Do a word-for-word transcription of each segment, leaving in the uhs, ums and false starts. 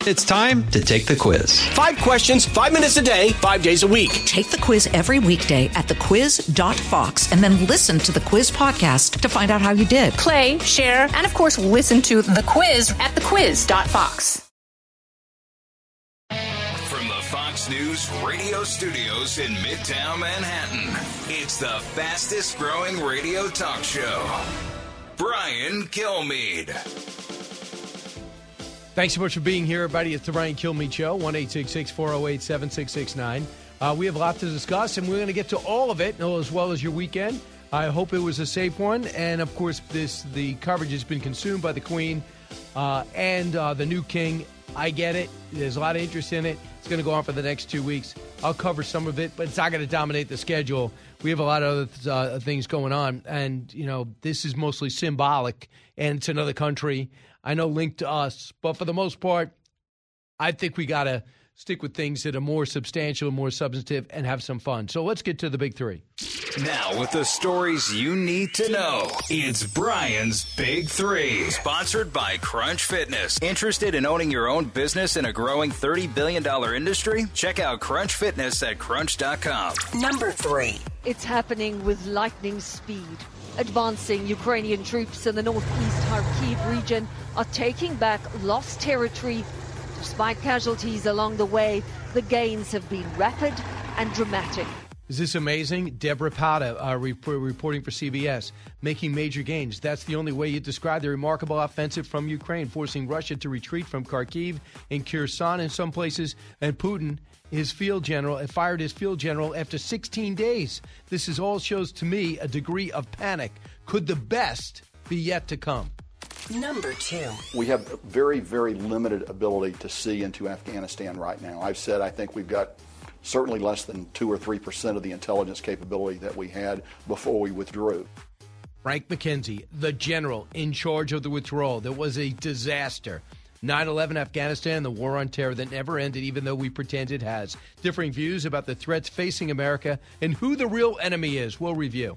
It's time to take the quiz. Five questions, five minutes a day, five days a week. Take the quiz every weekday at the quiz dot fox and then listen to the quiz podcast to find out how you did. Play, share, and of course, listen to the quiz at the quiz dot fox. From the Fox News radio studios in Midtown Manhattan, it's the fastest growing radio talk show. Brian Kilmeade. Thanks so much for being here, everybody. It's the Brian Kilmeade Show, one eight six six, four oh eight, seven six six nine. Uh, we have a lot to discuss, and we're going to get to all of it, as well as your weekend. I hope it was a safe one. And, of course, this the coverage has been consumed by the Queen uh, and uh, the new king. I get it. There's a lot of interest in it. It's going to go on for the next two weeks. I'll cover some of it, but it's not going to dominate the schedule. We have a lot of other uh, things going on, and, you know, this is mostly symbolic, and it's another country. I know linked to us, but for the most part, I think we got to stick with things that are more substantial, more substantive, and have some fun. So let's get to the big three. Now, with the stories you need to know, it's Brian's Big Three. Sponsored by Crunch Fitness. Interested in owning your own business in a growing thirty billion dollars industry? Check out Crunch Fitness at crunch dot com. Number three. It's happening with lightning speed. Advancing Ukrainian troops in the northeast Kharkiv region are taking back lost territory. Despite casualties along the way, the gains have been rapid and dramatic. Is this amazing? Deborah Pata uh, rep- reporting for C B S, making major gains. That's the only way you describe the remarkable offensive from Ukraine, forcing Russia to retreat from Kharkiv and Kherson in some places, and Putin, his field general, fired his field general after sixteen days. This is all shows to me a degree of panic. Could the best be yet to come? Number two. We have very, very limited ability to see into Afghanistan right now. I've said I think we've got certainly less than two or three percent of the intelligence capability that we had before we withdrew. Frank McKenzie, the general in charge of the withdrawal. There was a disaster. nine eleven Afghanistan, the war on terror that never ended, even though we pretend it has. Differing views about the threats facing America and who the real enemy is. We'll review.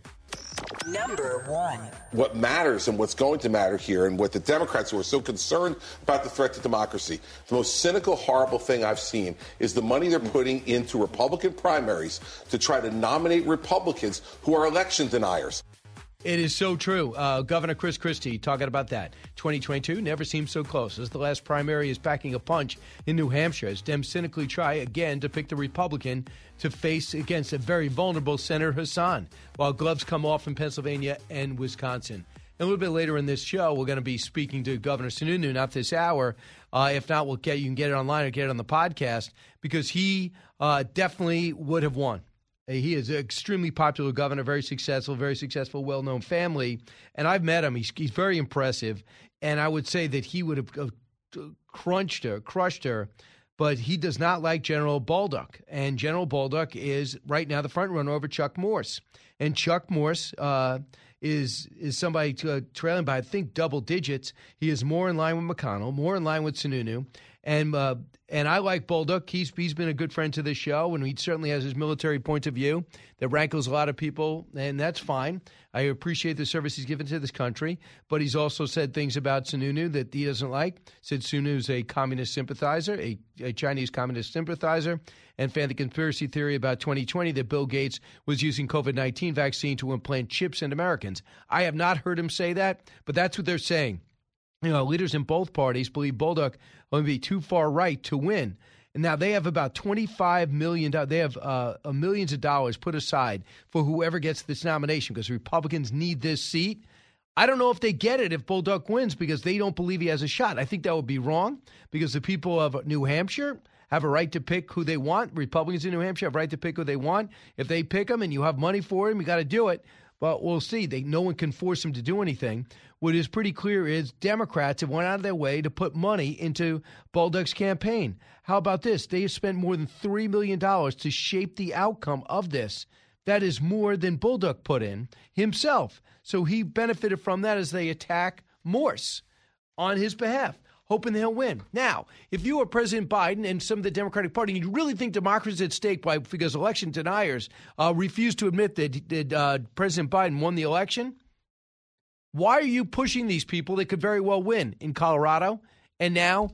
Number one. What matters and what's going to matter here, and what the Democrats who are so concerned about the threat to democracy, the most cynical, horrible thing I've seen is the money they're putting into Republican primaries to try to nominate Republicans who are election deniers. It is so true. Uh, Governor Chris Christie talking about that. twenty twenty-two never seemed so close as the last primary is packing a punch in New Hampshire as Dems cynically try again to pick the Republican to face against a very vulnerable Senator Hassan, while gloves come off in Pennsylvania and Wisconsin. And a little bit later in this show, we're going to be speaking to Governor Sununu, not this hour. Uh, if not, we'll get you can get it online or get it on the podcast, because he uh, definitely would have won. He is an extremely popular governor, very successful, very successful, well-known family. And I've met him. He's, he's very impressive. And I would say that he would have uh, crunched her, crushed her. But he does not like General Bolduc. And General Bolduc is right now the front runner over Chuck Morse. And Chuck Morse uh, is is somebody to, uh, trailing by, I think, double digits. He is more in line with McConnell, more in line with Sununu. And uh, and I like Bolduc. He's he's been a good friend to this show, and he certainly has his military point of view that rankles a lot of people, and that's fine. I appreciate the service he's given to this country, but he's also said things about Sununu that he doesn't like. Said Sununu's a communist sympathizer, a, a Chinese communist sympathizer, and fanned the conspiracy theory about twenty twenty that Bill Gates was using COVID nineteen vaccine to implant chips in Americans. I have not heard him say that, but that's what they're saying. You know, leaders in both parties believe Bolduc will be too far right to win. And now they have about twenty-five million dollars. They have uh, millions of dollars put aside for whoever gets this nomination, because Republicans need this seat. I don't know if they get it if Bolduc wins, because they don't believe he has a shot. I think that would be wrong, because the people of New Hampshire have a right to pick who they want. Republicans in New Hampshire have a right to pick who they want. If they pick him and you have money for him, you got to do it. But we'll see. They, no one can force him to do anything. What is pretty clear is Democrats have went out of their way to put money into Bolduc's campaign. How about this? They have spent more than three million dollars to shape the outcome of this. That is more than Bolduc put in himself. So he benefited from that as they attack Morse on his behalf, hoping he'll win. Now, if you were President Biden and some of the Democratic Party, and you really think democracy is at stake by, because election deniers uh, refuse to admit that, that uh, President Biden won the election, why are you pushing these people that could very well win in Colorado and now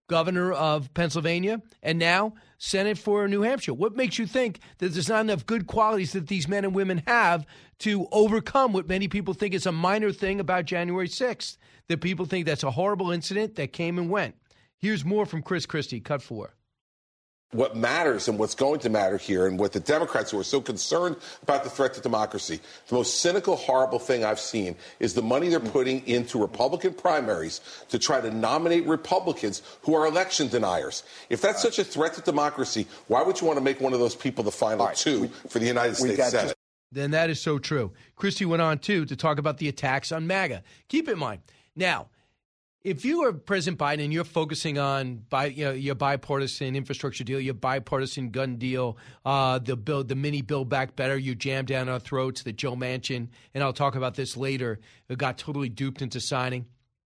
governor of Pennsylvania, and now Senate for New Hampshire. What makes you think that there's not enough good qualities that these men and women have to overcome what many people think is a minor thing about January sixth, that people think that's a horrible incident that came and went? Here's more from Chris Christie, cut four. What matters and what's going to matter here, and what the Democrats who are so concerned about the threat to democracy, the most cynical, horrible thing I've seen is the money they're putting into Republican primaries to try to nominate Republicans who are election deniers. If that's such a threat to democracy, why would you want to make one of those people the final right. two for the United States Senate? Just- then that is so true. Christie went on, too, to talk about the attacks on MAGA. Keep in mind, now, if you are President Biden and you're focusing on bi, you know, your bipartisan infrastructure deal, your bipartisan gun deal, uh, the bill, the mini Build Back Better, you jam down our throats, that Joe Manchin, and I'll talk about this later, got totally duped into signing.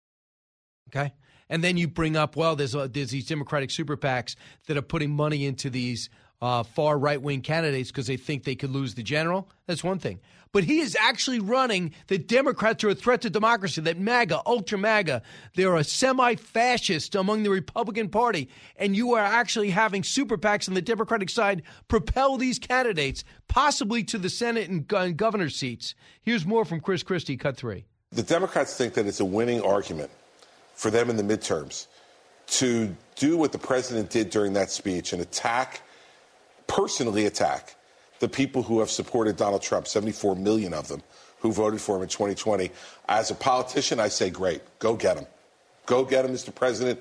Okay? And then you bring up, well, there's, uh, there's these Democratic super PACs that are putting money into these uh, far right-wing candidates because they think they could lose the general. That's one thing. But he is actually running the Democrats are a threat to democracy, that MAGA, ultra MAGA, they're a semi-fascist among the Republican Party, and you are actually having super PACs on the Democratic side propel these candidates possibly to the Senate and, and governor seats. Here's more from Chris Christie, cut three. The Democrats think that it's a winning argument for them in the midterms to do what the president did during that speech and attack, personally attack, the people who have supported Donald Trump, seventy-four million of them, who voted for him in twenty twenty. As a politician, I say, great, go get him. Go get him, Mister President,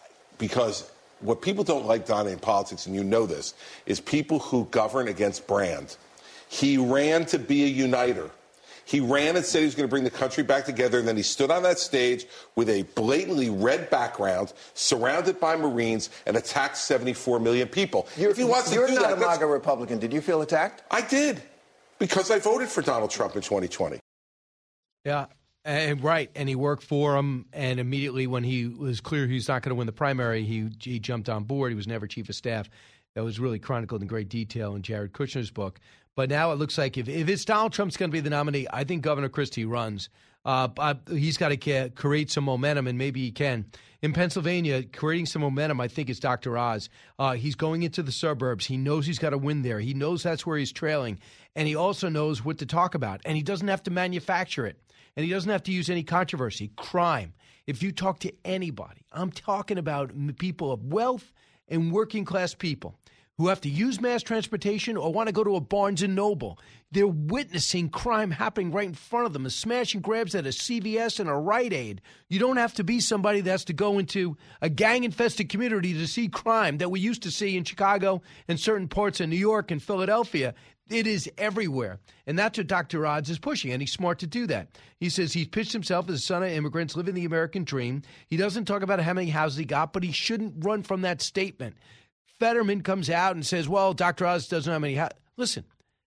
because what people don't like, Donna, in politics, and you know this, is people who govern against brand. He ran to be a uniter. He ran and said he was going to bring the country back together, and then he stood on that stage with a blatantly red background, surrounded by Marines, and attacked seventy-four million people. You're, if he wants to you're do not that, a MAGA Republican. Did you feel attacked? I did, because I voted for Donald Trump in twenty twenty. Yeah, and right, and he worked for him, and immediately when he was clear he's not going to win the primary, he he jumped on board. He was never chief of staff. That was really chronicled in great detail in Jared Kushner's book. But now it looks like if, if it's Donald Trump's going to be the nominee, I think Governor Christie runs. Uh, but he's got to create some momentum, and maybe he can. In Pennsylvania, creating some momentum, I think, is Doctor Oz. Uh, he's going into the suburbs. He knows he's got to win there. He knows that's where he's trailing. And he also knows what to talk about. And he doesn't have to manufacture it. And he doesn't have to use any controversy. Crime. If you talk to anybody, I'm talking about people of wealth and working class people who have to use mass transportation or want to go to a Barnes and Noble. They're witnessing crime happening right in front of them, a smash and grabs at a C V S and a Rite Aid. You don't have to be somebody that has to go into a gang-infested community to see crime that we used to see in Chicago and certain parts of New York and Philadelphia. It is everywhere. And that's what Doctor Oz is pushing, and he's smart to do that. He says he's pitched himself as a son of immigrants living the American dream. He doesn't talk about how many houses he got, but he shouldn't run from that statement. Fetterman comes out and says, well, Doctor Oz doesn't know how many ha-. Listen,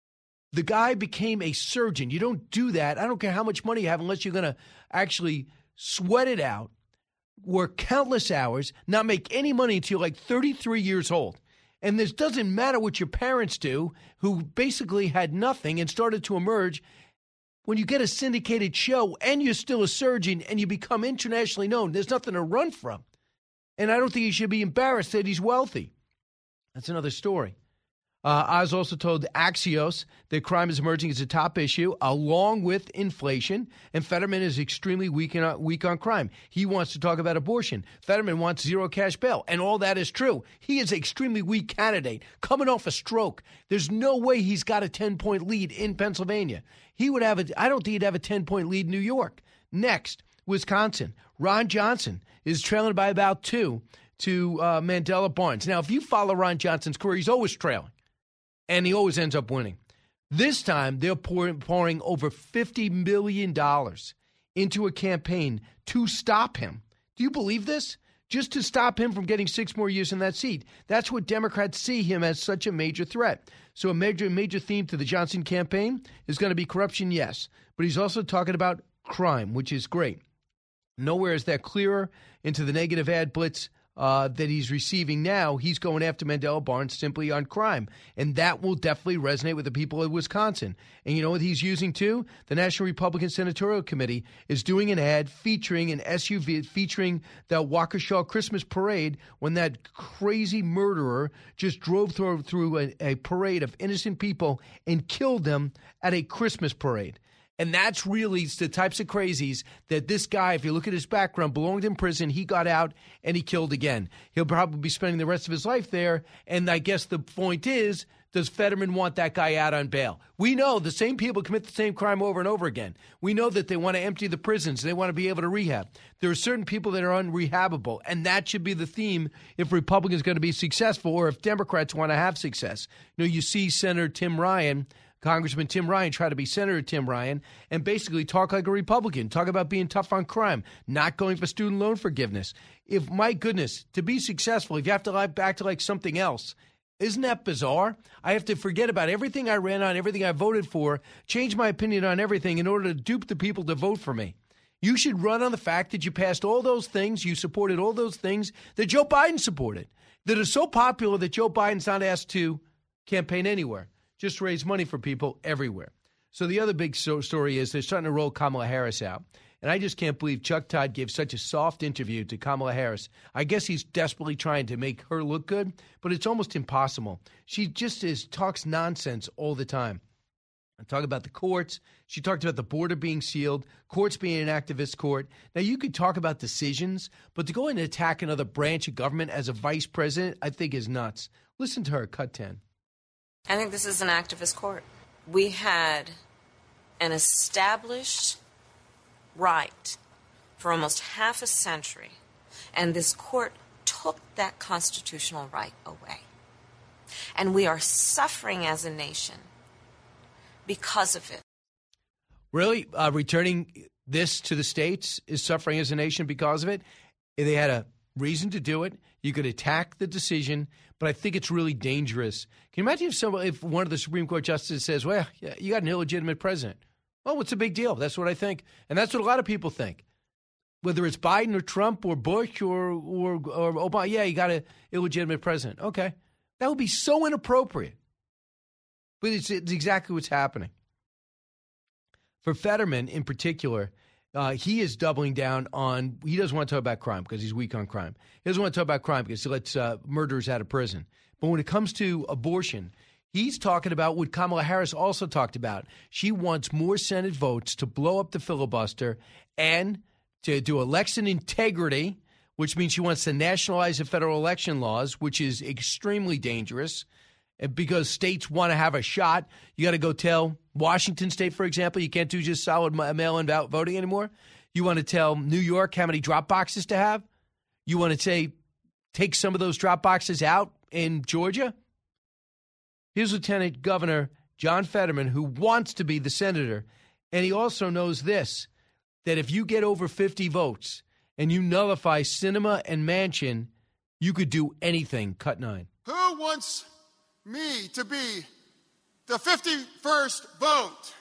the guy became a surgeon. You don't do that. I don't care how much money you have unless you're going to actually sweat it out, work countless hours, not make any money until you're like thirty-three years old. And this doesn't matter what your parents do, who basically had nothing and started to emerge. When you get a syndicated show and you're still a surgeon and you become internationally known, there's nothing to run from. And I don't think he should be embarrassed that he's wealthy. That's another story. Uh, Oz also told Axios that crime is emerging as a top issue, along with inflation, and Fetterman is extremely weak, in, uh, weak on crime. He wants to talk about abortion. Fetterman wants zero cash bail, and all that is true. He is an extremely weak candidate, coming off a stroke. There's no way he's got a ten-point lead in Pennsylvania. He would have a, I don't think he'd have a ten-point lead in New York. Next, Wisconsin. Ron Johnson is trailing by about two to uh, Mandela Barnes. Now, if you follow Ron Johnson's career, he's always trailing, and he always ends up winning. This time, they're pouring, pouring over fifty million dollars into a campaign to stop him. Do you believe this? Just to stop him from getting six more years in that seat. That's what Democrats see him as, such a major threat. So a major, major theme to the Johnson campaign is going to be corruption, yes. But he's also talking about crime, which is great. Nowhere is that clearer into the negative ad blitz uh, that he's receiving now, he's going after Mandela Barnes simply on crime. And that will definitely resonate with the people of Wisconsin. And you know what he's using too? The National Republican Senatorial Committee is doing an ad featuring an S U V, featuring the Waukesha Christmas parade when that crazy murderer just drove through, through a, a parade of innocent people and killed them at a Christmas parade. And that's really the types of crazies that this guy, if you look at his background, belonged in prison. He got out and he killed again. He'll probably be spending the rest of his life there. And I guess the point is, does Fetterman want that guy out on bail? We know the same people commit the same crime over and over again. We know that they want to empty the prisons. They want to be able to rehab. There are certain people that are unrehabable, and that should be the theme if Republicans are going to be successful or if Democrats want to have success. You know, you see Senator Tim Ryan, Congressman Tim Ryan, try to be Senator Tim Ryan and basically talk like a Republican, talk about being tough on crime, not going for student loan forgiveness. If, my goodness, to be successful, if you have to act like something else, isn't that bizarre? I have to forget about everything I ran on, everything I voted for, change my opinion on everything in order to dupe the people to vote for me. You should run on the fact that you passed all those things, you supported all those things that Joe Biden supported, that are so popular that Joe Biden's not asked to campaign anywhere. Just raise money for people everywhere. So the other big so- story is they're starting to roll Kamala Harris out. And I just can't believe Chuck Todd gave such a soft interview to Kamala Harris. I guess he's desperately trying to make her look good, but it's almost impossible. She just is talks nonsense all the time. I talk about the courts. She talked about the border being sealed, courts being an activist court. Now, you could talk about decisions, but to go in and attack another branch of government as a vice president, I think is nuts. Listen to her, cut ten. I think this is an activist court. We had an established right for almost half a century, and this court took that constitutional right away. And we are suffering as a nation because of it. Really? Uh, returning this to the states is suffering as a nation because of it? If they had a reason to do it, you could attack the decision, but I think it's really dangerous. Can you imagine if somebody, if one of the Supreme Court justices says, well, yeah, you got an illegitimate president. Well, what's the big deal? That's what I think. And that's what a lot of people think. Whether it's Biden or Trump or Bush or or, or Obama, yeah, you got an illegitimate president. Okay. That would be so inappropriate. But it's, it's exactly what's happening. For Fetterman in particular, uh, he is doubling down on, he doesn't want to talk about crime because he's weak on crime. He doesn't want to talk about crime because he lets uh, murderers out of prison. But when it comes to abortion, he's talking about what Kamala Harris also talked about. She wants more Senate votes to blow up the filibuster and to do election integrity, which means she wants to nationalize the federal election laws, which is extremely dangerous because states want to have a shot. You got to go tell Washington State, for example, you can't do just solid mail-in voting anymore. You want to tell New York how many drop boxes to have. You want to say take some of those drop boxes out in Georgia. Here's Lieutenant Governor John Fetterman, who wants to be the senator, and he also knows this, that if you get over fifty votes and you nullify Sinema and Manchin, you could do anything. Cut nine. Who wants me to be the fifty-first vote?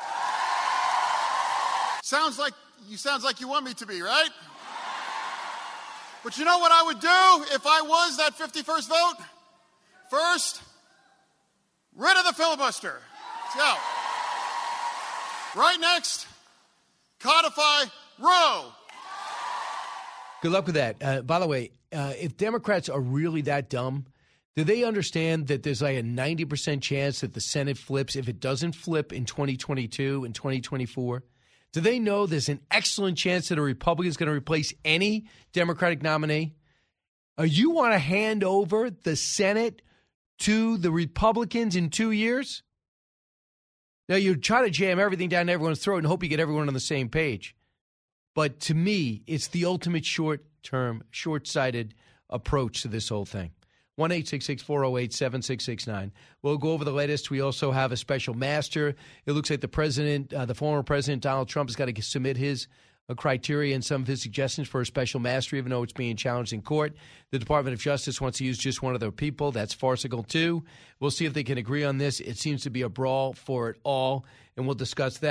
Sounds like you sounds like you want me to be, right? But you know what I would do if I was that fifty-first vote? First, rid of the filibuster. So, right next, codify Roe. Good luck with that. Uh, by the way, uh, if Democrats are really that dumb, do they understand that there's like a ninety percent chance that the Senate flips if it doesn't flip in twenty twenty-two and twenty twenty-four? Do they know there's an excellent chance that a Republican is going to replace any Democratic nominee? Uh, you want to hand over the Senate to the Republicans in two years? Now, you try to jam everything down everyone's throat and hope you get everyone on the same page. But to me, it's the ultimate short-term, short-sighted approach to this whole thing. one eight six six, four oh eight, seven six six nine. We'll go over the latest. We also have a special master. It looks like the president, uh, the former president, Donald Trump, has got to submit his uh, criteria and some of his suggestions for a special master, even though it's being challenged in court. The Department of Justice wants to use just one of their people. That's farcical, too. We'll see if they can agree on this. It seems to be a brawl for it all, and we'll discuss that.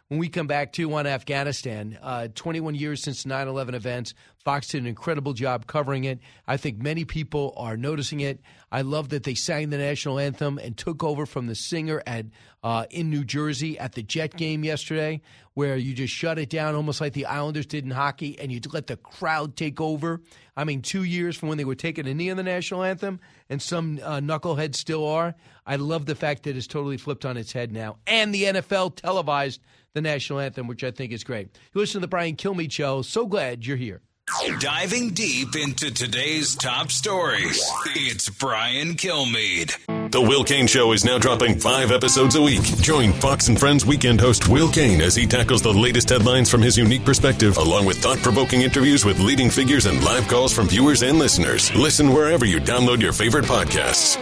When we come back, too, on Afghanistan, uh, twenty-one years since nine eleven events, Fox did an incredible job covering it. I think many people are noticing it. I love that they sang the national anthem and took over from the singer at uh, in New Jersey at the Jet game yesterday, where you just shut it down almost like the Islanders did in hockey, and you let the crowd take over. I mean, two years from when they were taking a knee on the national anthem, and some uh, knuckleheads still are. I love the fact that it's totally flipped on its head now. And the N F L televised the national anthem, which I think is great. You listen to the Brian Kilmeade Show. So glad you're here. Diving deep into today's top stories, it's Brian Kilmeade. The Will Cain Show is now dropping five episodes a week. Join Fox and Friends weekend host Will Cain as he tackles the latest headlines from his unique perspective, along with thought-provoking interviews with leading figures and live calls from viewers and listeners. Listen wherever you download your favorite podcasts.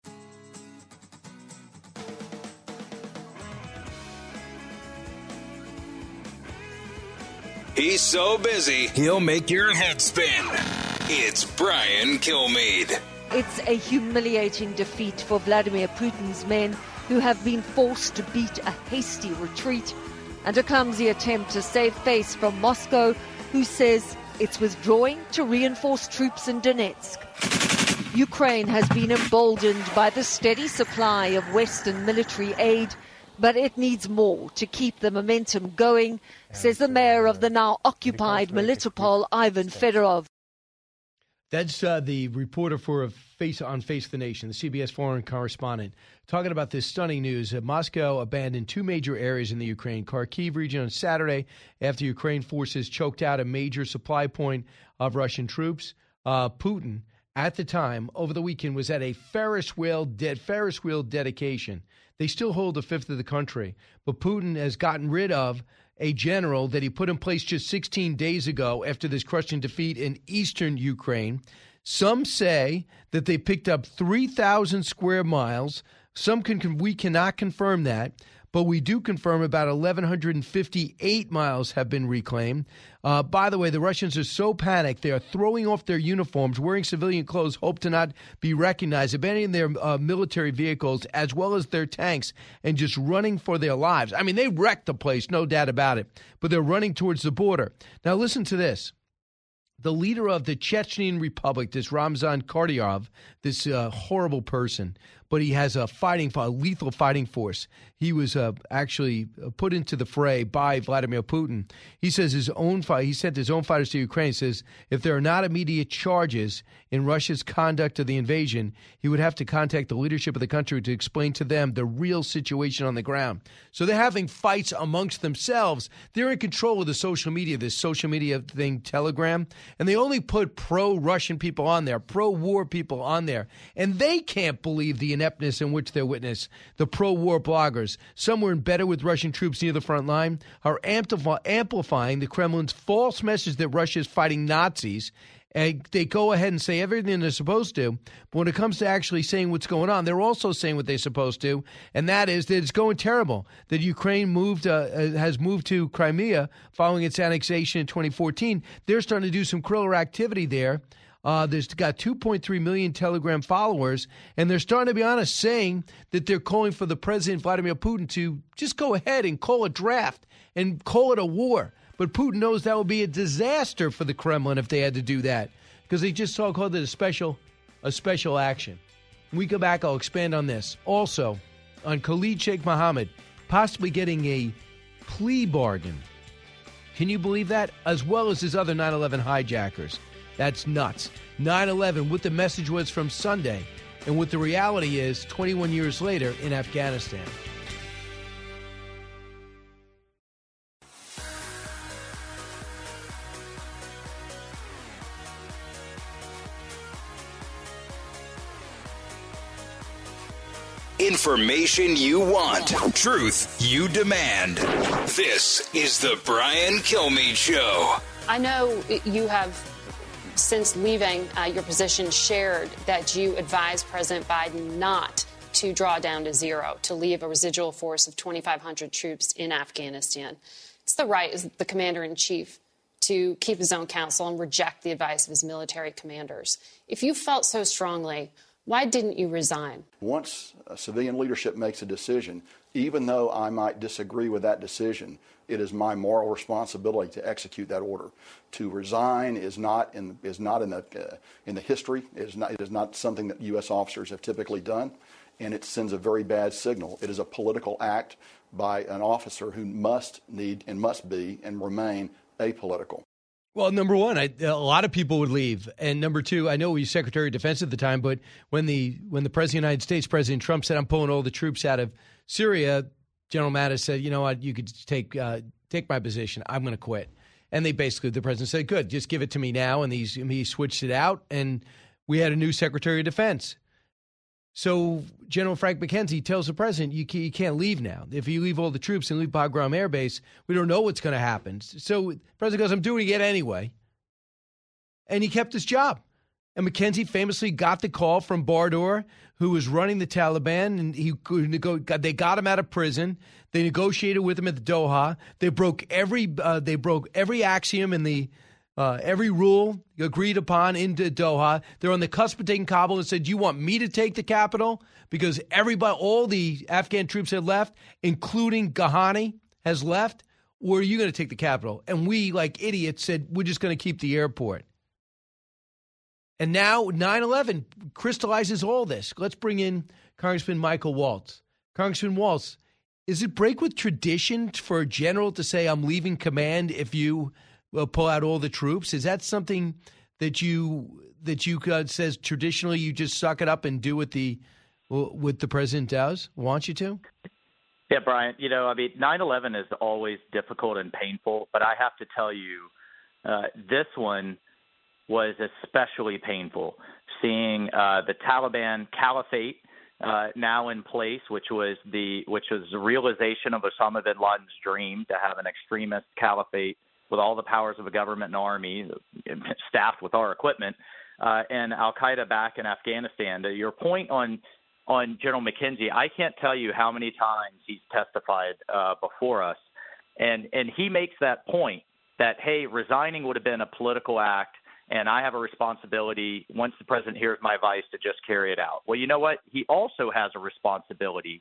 He's so busy, he'll make your head spin. It's Brian Kilmeade. It's a humiliating defeat for Vladimir Putin's men, who have been forced to beat a hasty retreat, and a clumsy attempt to save face from Moscow, who says it's withdrawing to reinforce troops in Donetsk. Ukraine has been emboldened by the steady supply of Western military aid, but it needs more to keep the momentum going, says the mayor of the now occupied Melitopol, Ivan Fedorov. That's uh, the reporter for Face on Face the Nation, the C B S foreign correspondent, talking about this stunning news. Uh, Moscow abandoned two major areas in the Ukraine, Kharkiv region on Saturday, after Ukraine forces choked out a major supply point of Russian troops. Uh, Putin, at the time, over the weekend, was at a Ferris wheel, de- Ferris wheel dedication. They still hold a fifth of the country, but Putin has gotten rid of a general that he put in place just sixteen days ago after this crushing defeat in eastern Ukraine. Some say that they picked up three thousand square miles. Some can, we cannot confirm that, but we do confirm about one thousand one hundred fifty-eight miles have been reclaimed. Uh, by the way, the Russians are so panicked, they are throwing off their uniforms, wearing civilian clothes, hope to not be recognized, abandoning their uh, military vehicles as well as their tanks, and just running for their lives. I mean, they wrecked the place, no doubt about it, but they're running towards the border. Now, listen to this. The leader of the Chechen Republic, this Ramzan Kadyrov, this uh, horrible person, but he has a fighting, a lethal fighting force. He was uh, actually put into the fray by Vladimir Putin. He says his own fight. He sent his own fighters to Ukraine. He says if there are not immediate charges in Russia's conduct of the invasion, he would have to contact the leadership of the country to explain to them the real situation on the ground. So they're having fights amongst themselves. They're in control of the social media, this social media thing, Telegram, and they only put pro-Russian people on there, pro-war people on there, and they can't believe the ineptness in which they're witness. The pro-war bloggers, some were embedded with Russian troops near the front line, are amplify- amplifying the Kremlin's false message that Russia is fighting Nazis. And they go ahead and say everything they're supposed to, but when it comes to actually saying what's going on, they're also saying what they're supposed to, and that is that it's going terrible. That Ukraine moved uh, has moved to Crimea following its annexation in twenty fourteen. They're starting to do some guerrilla activity there. Uh, there's got two point three million Telegram followers, and they're starting to be honest, saying that they're calling for the President Vladimir Putin to just go ahead and call a draft and call it a war. But Putin knows that would be a disaster for the Kremlin if they had to do that, because they just saw called it a special, a special action. When we go back, I'll expand on this. Also, on Khalid Sheikh Mohammed possibly getting a plea bargain. Can you believe that? As well as his other nine eleven hijackers. That's nuts. nine eleven, what the message was from Sunday, and what the reality is twenty-one years later in Afghanistan. Information you want, truth you demand. This is the Brian Kilmeade Show. I know you have, since leaving uh, your position, shared that you advised President Biden not to draw down to zero, to leave a residual force of twenty-five hundred troops in Afghanistan. It's the right as the commander-in-chief to keep his own counsel and reject the advice of his military commanders. If you felt so strongly, Why didn't you resign? Once a civilian leadership makes a decision, even though I might disagree with that decision, it is my moral responsibility to execute that order. To resign is not in is not in the uh, in the history. It is not it is not something that U S officers have typically done, and it sends a very bad signal. It is a political act by an officer who must need and must be and remain apolitical. Well, number one, I, a lot of people would leave, and number two, I know he was Secretary of Defense at the time, but when the when the President of the United States, President Trump, said, "I'm pulling all the troops out of Syria," General Mattis said, "You know what? You could take uh, take my position. I'm going to quit." And they basically, the president said, "Good, just give it to me now." And he's, he switched it out, and we had a new Secretary of Defense. So General Frank McKenzie tells the president, you, can, you can't leave now. If you leave all the troops and leave Bagram Air Base, we don't know what's going to happen. So the president goes, I'm doing it anyway. And he kept his job. And McKenzie famously got the call from Bardour, who was running the Taliban, and he they got him out of prison. They negotiated with him at the Doha. They broke every uh, they broke every axiom in the Uh, every rule agreed upon into Doha. They're on the cusp of taking Kabul and said, do you want me to take the capital? Because everybody, all the Afghan troops had left, including Ghani has left, or are you going to take the capital? And we, like idiots, said, we're just going to keep the airport. And now nine eleven crystallizes all this. Let's bring in Congressman Michael Waltz. Congressman Waltz, is it break with tradition for a general to say, I'm leaving command if you Well, pull out all the troops? Is that something that you that you uh, says traditionally you just suck it up and do what the what the president does wants you to? Yeah, Brian. You know, I mean, nine eleven is always difficult and painful, but I have to tell you, uh, this one was especially painful. Seeing uh, the Taliban caliphate uh, now in place, which was the which was the realization of Osama bin Laden's dream to have an extremist caliphate with all the powers of a government and army, staffed with our equipment, uh, and al-Qaeda back in Afghanistan. To your point on on General McKenzie, I can't tell you how many times he's testified uh, before us, and and he makes that point that, hey, resigning would have been a political act, and I have a responsibility, once the president hears my advice, to just carry it out. Well, you know what? He also has a responsibility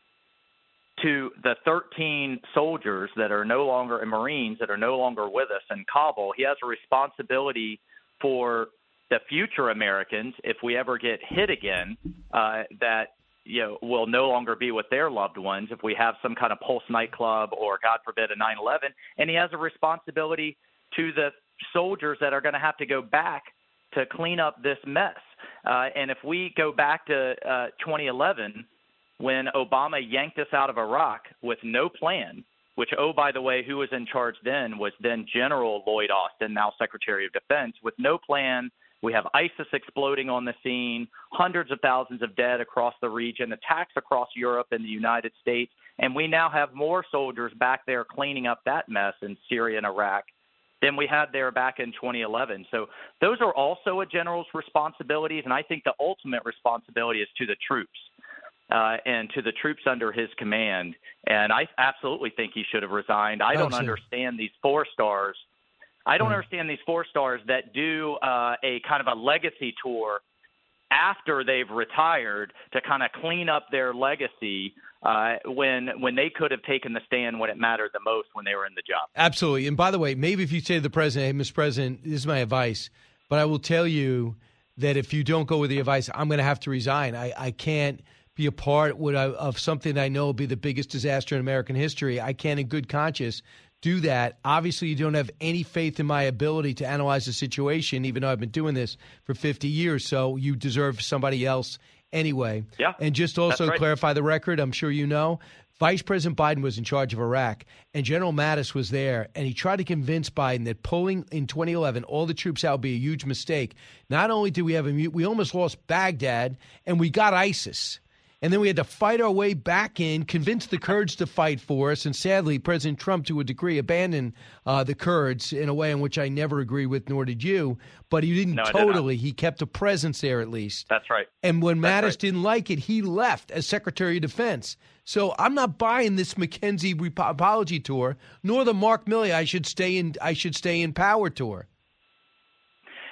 to the thirteen soldiers that are no longer, and Marines that are no longer with us in Kabul. He has a responsibility for the future Americans, if we ever get hit again, uh, that you know will no longer be with their loved ones if we have some kind of Pulse nightclub or, God forbid, a nine eleven. And he has a responsibility to the soldiers that are going to have to go back to clean up this mess. Uh, and if we go back to uh, twenty eleven, when Obama yanked us out of Iraq with no plan, which, oh, by the way, who was in charge then was then General Lloyd Austin, now Secretary of Defense, with no plan. We have ISIS exploding on the scene, hundreds of thousands of dead across the region, attacks across Europe and the United States, and we now have more soldiers back there cleaning up that mess in Syria and Iraq than we had there back in twenty eleven. So those are also a general's responsibilities, and I think the ultimate responsibility is to the troops. Uh, and to the troops under his command. And I absolutely think he should have resigned. I don't understand these four stars. I don't mm. understand these four stars that do uh, a kind of a legacy tour after they've retired to kind of clean up their legacy uh, when when they could have taken the stand when it mattered the most when they were in the job. Absolutely. And by the way, maybe if you say to the president, hey, Mister President, this is my advice, but I will tell you that if you don't go with the advice, I'm going to have to resign. I, I can't be a part of something that I know will be the biggest disaster in American history. I can't in good conscience do that. Obviously, you don't have any faith in my ability to analyze the situation, even though I've been doing this for fifty years. So you deserve somebody else anyway. Yeah, and just also right. clarify the record, I'm sure you know, Vice President Biden was in charge of Iraq, and General Mattis was there, and he tried to convince Biden that pulling in twenty eleven all the troops out would be a huge mistake. Not only did we have a we almost lost Baghdad, and we got ISIS. And then we had to fight our way back in, convince the Kurds to fight for us. And sadly, President Trump, to a degree, abandoned uh, the Kurds in a way in which I never agree with, nor did you. But he didn't no, totally. Did he kept a presence there at least. That's right. And when That's Mattis right. didn't like it, he left as Secretary of Defense. So I'm not buying this McKenzie rep- apology tour, nor the Mark Milley I should stay in I should stay in power tour.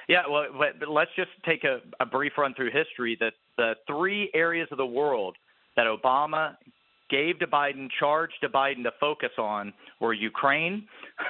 Yeah, well, but, but let's just take a, a brief run through history. That the three areas of the world that Obama gave to Biden, charged to Biden to focus on were Ukraine,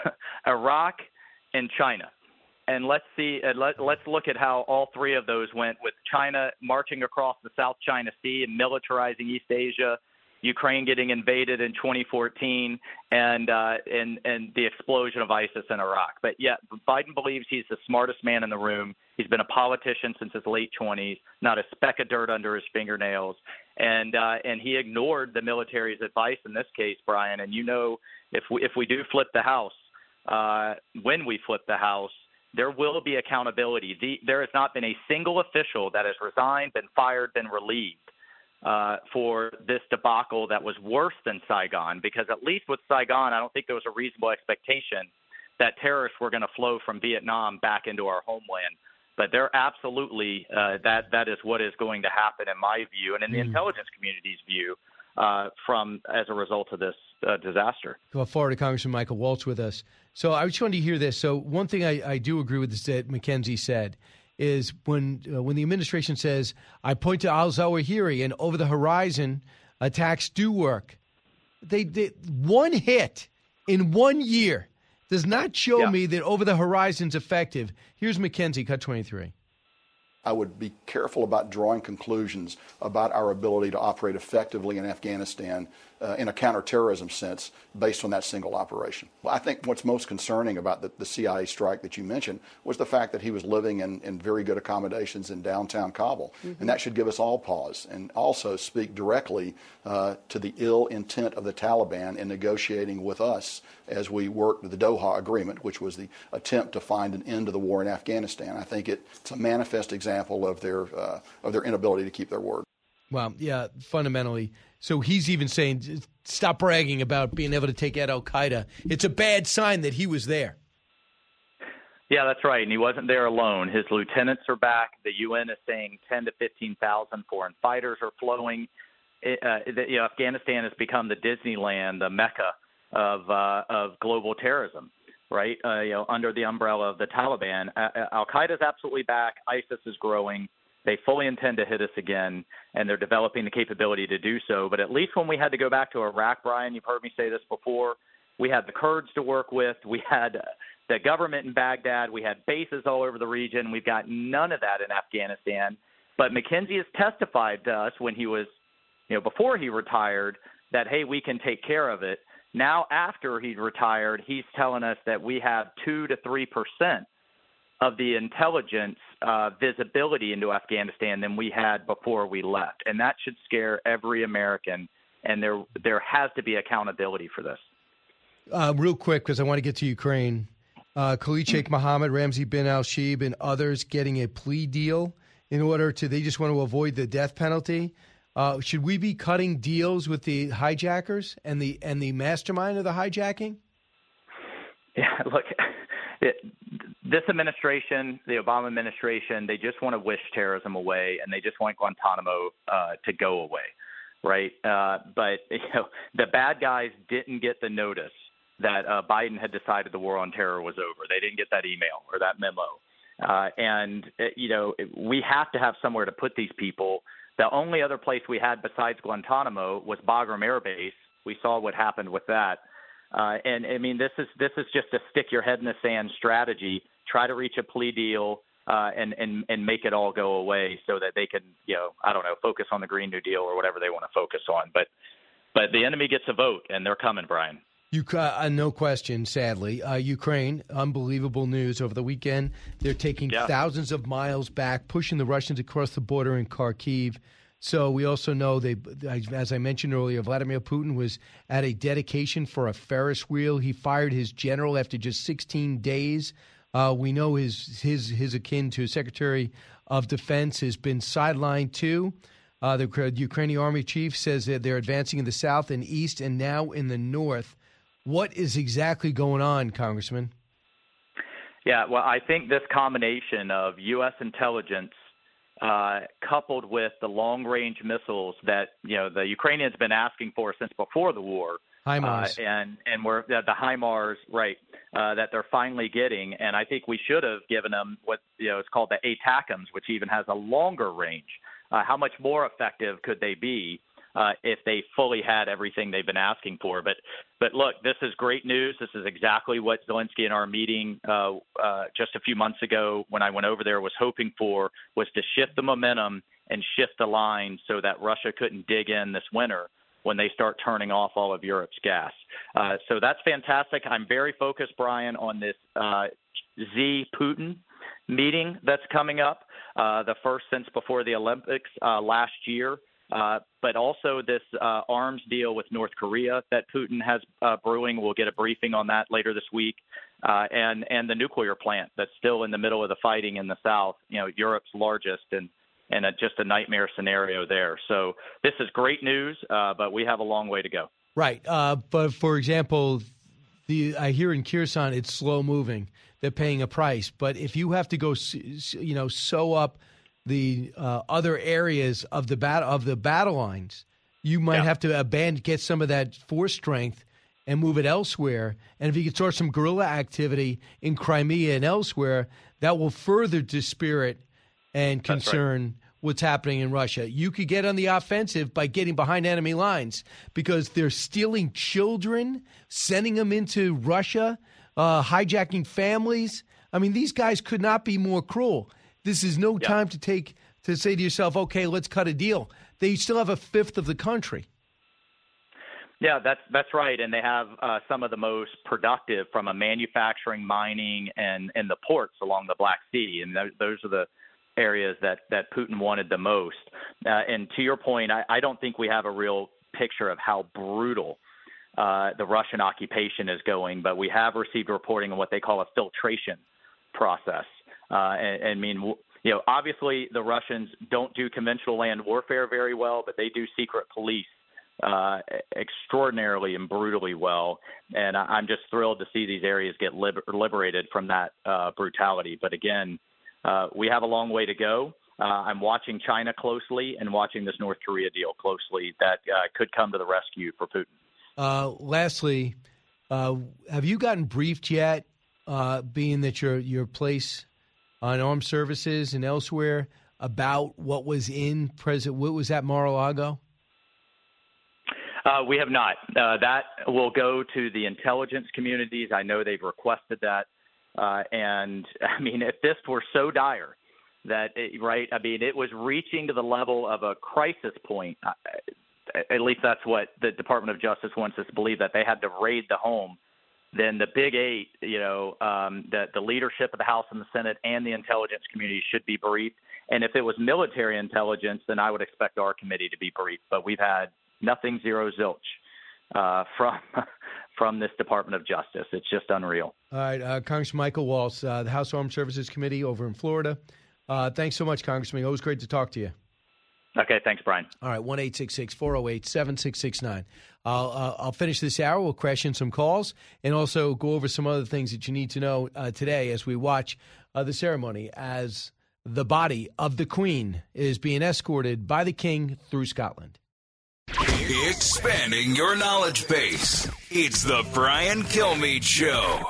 Iraq, and China. And let's see, uh, let, let's look at how all three of those went, with China marching across the South China Sea and militarizing East Asia, Ukraine getting invaded in twenty fourteen, and uh, and and the explosion of ISIS in Iraq. But yeah, Biden believes he's the smartest man in the room. He's been a politician since his late twenties, not a speck of dirt under his fingernails, and uh, and he ignored the military's advice in this case, Brian. And you know, if we if we do flip the House, uh, when we flip the House, there will be accountability. The, there has not been a single official that has resigned, been fired, been relieved uh, for this debacle that was worse than Saigon, because at least with Saigon, I don't think there was a reasonable expectation that terrorists were going to flow from Vietnam back into our homeland. But they're absolutely uh, that that is what is going to happen in my view, and in the mm. intelligence community's view, uh, from as a result of this uh, disaster. Well, Florida Congressman Michael Waltz with us. So I just wanted to hear this. So one thing I, I do agree with is that McKenzie said is when uh, when the administration says, I point to al-Zawahiri and over the horizon attacks do work. They did one hit in one year does not show yeah. me that over the horizon's effective. Here's McKenzie, cut twenty-three. I would be careful about drawing conclusions about our ability to operate effectively in Afghanistan uh, in a counterterrorism sense based on that single operation. Well, I think what's most concerning about the, the C I A strike that you mentioned was the fact that he was living in, in very good accommodations in downtown Kabul. Mm-hmm. And that should give us all pause and also speak directly uh, to the ill intent of the Taliban in negotiating with us as we worked with the Doha Agreement, which was the attempt to find an end to the war in Afghanistan. I think it, it's a manifest example of their uh, of their inability to keep their word. Well, yeah, fundamentally. So he's even saying, stop bragging about being able to take out al-Qaeda. It's a bad sign that he was there. Yeah, that's right. And he wasn't there alone. His lieutenants are back. The U N is saying ten to fifteen thousand foreign fighters are flowing. It, uh, the, you know, Afghanistan has become the Disneyland, the Mecca of uh, of global terrorism, right? Uh, you know, under the umbrella of the Taliban. Uh, al-Qaeda is absolutely back. ISIS is growing. They fully intend to hit us again, and they're developing the capability to do so. But at least when we had to go back to Iraq, Brian, you've heard me say this before, we had the Kurds to work with. We had the government in Baghdad. We had bases all over the region. We've got none of that in Afghanistan. But McKenzie has testified to us when he was, you know, before he retired, that, hey, we can take care of it. Now, after he's retired, he's telling us that we have two to three percent of the intelligence uh, visibility into Afghanistan than we had before we left. And that should scare every American. And there there has to be accountability for this. Uh, real quick, because I want to get to Ukraine. Uh, Khalid Sheikh Mohammed, Ramzi bin al-Shibh, and others getting a plea deal in order to, they just want to avoid the death penalty. Uh, should we be cutting deals with the hijackers and the and the mastermind of the hijacking? Yeah, look, it, this administration, the Obama administration, they just want to wish terrorism away, and they just want Guantanamo uh, to go away, right? Uh, but you know, the bad guys didn't get the notice that uh, Biden had decided the war on terror was over. They didn't get that email or that memo. Uh, and, you know, we have to have somewhere to put these people. The only other place we had besides Guantanamo was Bagram Air Base. We saw what happened with that. Uh, and, I mean, this is this is just a stick your head in the sand strategy. Try to reach a plea deal uh, and, and, and make it all go away so that they can, you know, I don't know, focus on the Green New Deal or whatever they want to focus on. But but the enemy gets a vote, and they're coming, Brian. You, uh, no question, sadly. Uh, Ukraine, unbelievable news over the weekend. They're taking yeah. thousands of miles back, pushing the Russians across the border in Kharkiv. So we also know, they, as I mentioned earlier, Vladimir Putin was at a dedication for a Ferris wheel. He fired his general after just sixteen days. Uh, we know his, his, his akin to Secretary of Defense has been sidelined too. Uh, the Ukrainian army chief says that they're advancing in the south and east and now in the north. What is exactly going on, Congressman? Yeah, well, I think this combination of U S intelligence uh, coupled with the long-range missiles that, you know, the Ukrainians been asking for since before the war, HIMARS. Uh, and and we're the, the HIMARS, right, uh, that they're finally getting. And I think we should have given them what, you know, it's called the ATACMS, which even has a longer range. Uh, how much more effective could they be uh, if they fully had everything they've been asking for? But but look, this is great news. This is exactly what Zelensky in our meeting uh, uh, just a few months ago when I went over there was hoping for, was to shift the momentum and shift the line so that Russia couldn't dig in this winter when they start turning off all of Europe's gas. Uh, so that's fantastic. I'm very focused, Brian, on this uh, Z-Putin meeting that's coming up, uh, the first since before the Olympics uh, last year, uh, but also this uh, arms deal with North Korea that Putin has uh, brewing. We'll get a briefing on that later this week, uh, and, and the nuclear plant that's still in the middle of the fighting in the south, you know, Europe's largest, and and a, just a nightmare scenario there. So this is great news, uh, but we have a long way to go. Right. Uh, but, for example, the I hear in Kherson it's slow moving. They're paying a price. But if you have to go, you know, sew up the uh, other areas of the, bat- of the battle lines, you might yeah. have to abandon, get some of that force strength and move it elsewhere. And if you can start some guerrilla activity in Crimea and elsewhere, that will further dispirit and concern right. what's happening in Russia. You could get on the offensive by getting behind enemy lines because they're stealing children, sending them into Russia, uh, hijacking families. I mean, these guys could not be more cruel. This is no yeah. time to take to say to yourself, okay, let's cut a deal. They still have a fifth of the country. Yeah, that's that's right, and they have uh, some of the most productive from a manufacturing, mining, and, and the ports along the Black Sea, and th- those are the areas that, that Putin wanted the most. Uh, and to your point, I, I don't think we have a real picture of how brutal uh, the Russian occupation is going, but we have received reporting on what they call a filtration process. Uh, and, and I mean, you know, obviously the Russians don't do conventional land warfare very well, but they do secret police uh, extraordinarily and brutally well. And I, I'm just thrilled to see these areas get liber- liberated from that uh, brutality. But again, Uh, we have a long way to go. Uh, I'm watching China closely and watching this North Korea deal closely that uh, could come to the rescue for Putin. Uh, lastly, uh, have you gotten briefed yet, uh, being that your your place on armed services and elsewhere, about what was in President, what was at Mar-a-Lago? Uh, we have not. Uh, that will go to the intelligence communities. I know they've requested that. Uh, and, I mean, if this were so dire that, it, right, I mean, it was reaching to the level of a crisis point, uh, at least that's what the Department of Justice wants us to believe, that they had to raid the home, then the big eight, you know, um, that the leadership of the House and the Senate and the intelligence community should be briefed. And if it was military intelligence, then I would expect our committee to be briefed. But we've had nothing, zero, zilch uh, from from this Department of Justice. It's just unreal. All right, uh, Congressman Michael Waltz, uh, the House Armed Services Committee over in Florida. Uh, thanks so much, Congressman. Always great to talk to you. Okay, thanks, Brian. All right, one eight six six, four oh eight, seven six six nine. I'll, uh, I'll finish this hour. We'll crash in some calls and also go over some other things that you need to know uh, today as we watch uh, the ceremony as the body of the Queen is being escorted by the King through Scotland. Expanding your knowledge base. It's the Brian Kilmeade Show.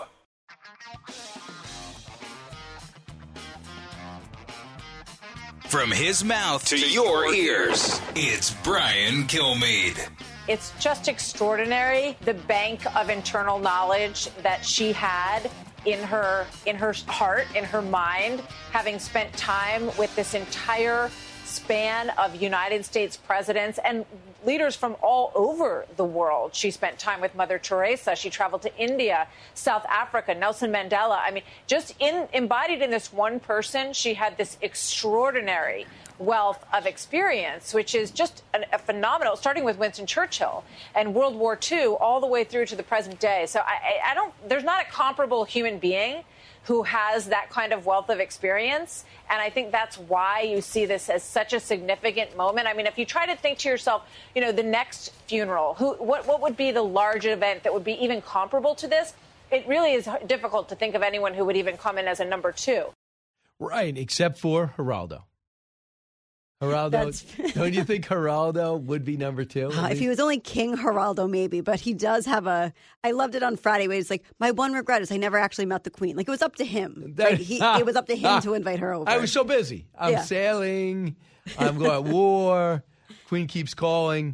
From his mouth to your ears, it's Brian Kilmeade. It's just extraordinary, the bank of internal knowledge that she had in her in her heart, in her mind, having spent time with this entire span of United States presidents and leaders from all over the world. She spent time with Mother Teresa. She traveled to India, South Africa, Nelson Mandela. I mean, just in, embodied in this one person, she had this extraordinary wealth of experience, which is just an, a phenomenal, starting with Winston Churchill and World War Two all the way through to the present day. So I, I don't, there's not a comparable human being who has that kind of wealth of experience. And I think that's why you see this as such a significant moment. I mean, if you try to think to yourself, you know, the next funeral, who, what, what would be the large event that would be even comparable to this? It really is difficult to think of anyone who would even come in as a number two. Right, except for Geraldo. Geraldo, don't you think Geraldo would be number two? Uh, if he was only King Geraldo, maybe. But he does have a. I loved it on Friday where he's like, my one regret is I never actually met the Queen. Like it was up to him. Right? He, it was up to him to invite her over. I was so busy. I'm Yeah. sailing. I'm going to war. Queen keeps calling.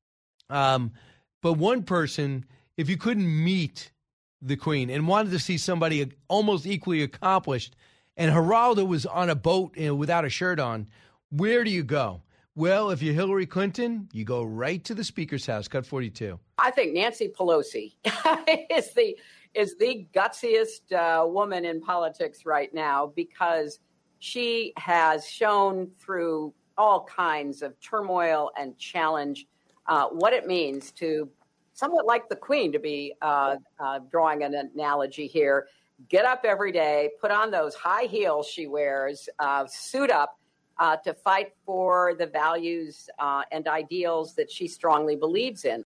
Um, but one person, if you couldn't meet the Queen and wanted to see somebody almost equally accomplished, and Geraldo was on a boat you know, without a shirt on, where do you go? Well, if you're Hillary Clinton, you go right to the Speaker's house. Cut forty-two. I think Nancy Pelosi is the is the gutsiest uh, woman in politics right now because she has shown through all kinds of turmoil and challenge uh, what it means to, somewhat like the Queen, to be uh, uh, drawing an analogy here, get up every day, put on those high heels she wears, uh, suit up, Uh, to fight for the values uh, and ideals that she strongly believes in.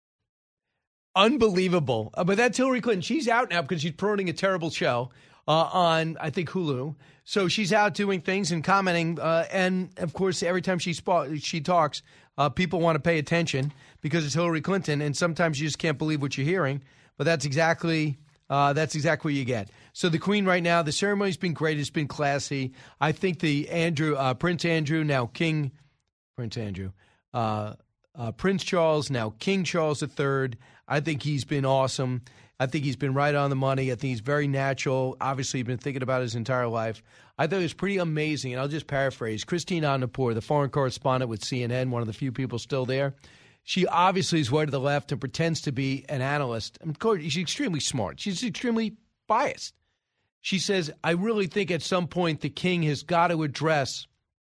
Unbelievable. Uh, but that's Hillary Clinton. She's out now because she's promoting a terrible show uh, on, I think, Hulu. So she's out doing things and commenting. Uh, and, of course, every time she sp- she talks, uh, people want to pay attention because it's Hillary Clinton. And sometimes you just can't believe what you're hearing. But that's exactly uh, that's exactly what you get. So the Queen right now, the ceremony's been great. It's been classy. I think the Andrew, uh, Prince Andrew, now King, Prince Andrew, uh, uh, Prince Charles, now King Charles the Third. I think he's been awesome. I think he's been right on the money. I think he's very natural. Obviously, he's been thinking about his entire life. I thought it was pretty amazing, and I'll just paraphrase. Christine Amanpour, the foreign correspondent with C N N, one of the few people still there, she obviously is way to the left and pretends to be an analyst. Of course, she's extremely smart. She's extremely biased. She says, I really think at some point the king has got to address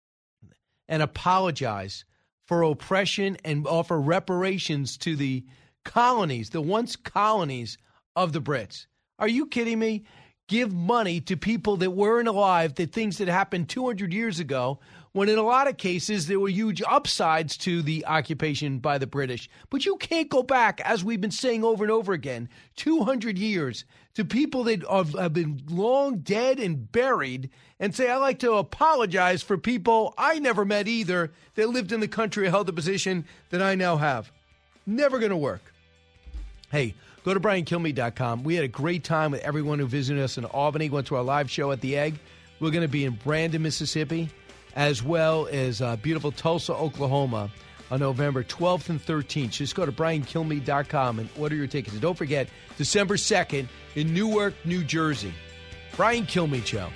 and apologize for oppression and offer reparations to the colonies, the once colonies of the Brits. Are you kidding me? Give money to people that weren't alive, the things that happened two hundred years ago, when in a lot of cases there were huge upsides to the occupation by the British. But you can't go back, as we've been saying over and over again, two hundred years to people that have, have been long dead and buried and say, I like to apologize for people I never met either that lived in the country or held the position that I now have. Never going to work. Hey, go to brian kilmeade dot com. We had a great time with everyone who visited us in Albany, went to our live show at the Egg. We're going to be in Brandon, Mississippi, as well as uh, beautiful Tulsa, Oklahoma, on November twelfth and thirteenth. Just go to brian kilmeade dot com and order your tickets. And don't forget, December second in Newark, New Jersey. Brian Kilmeade Show.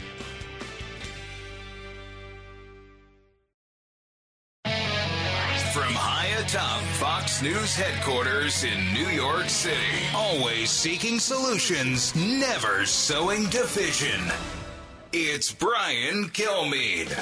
From high atop Fox News headquarters in New York City, always seeking solutions, never sowing division. It's Brian Kilmeade.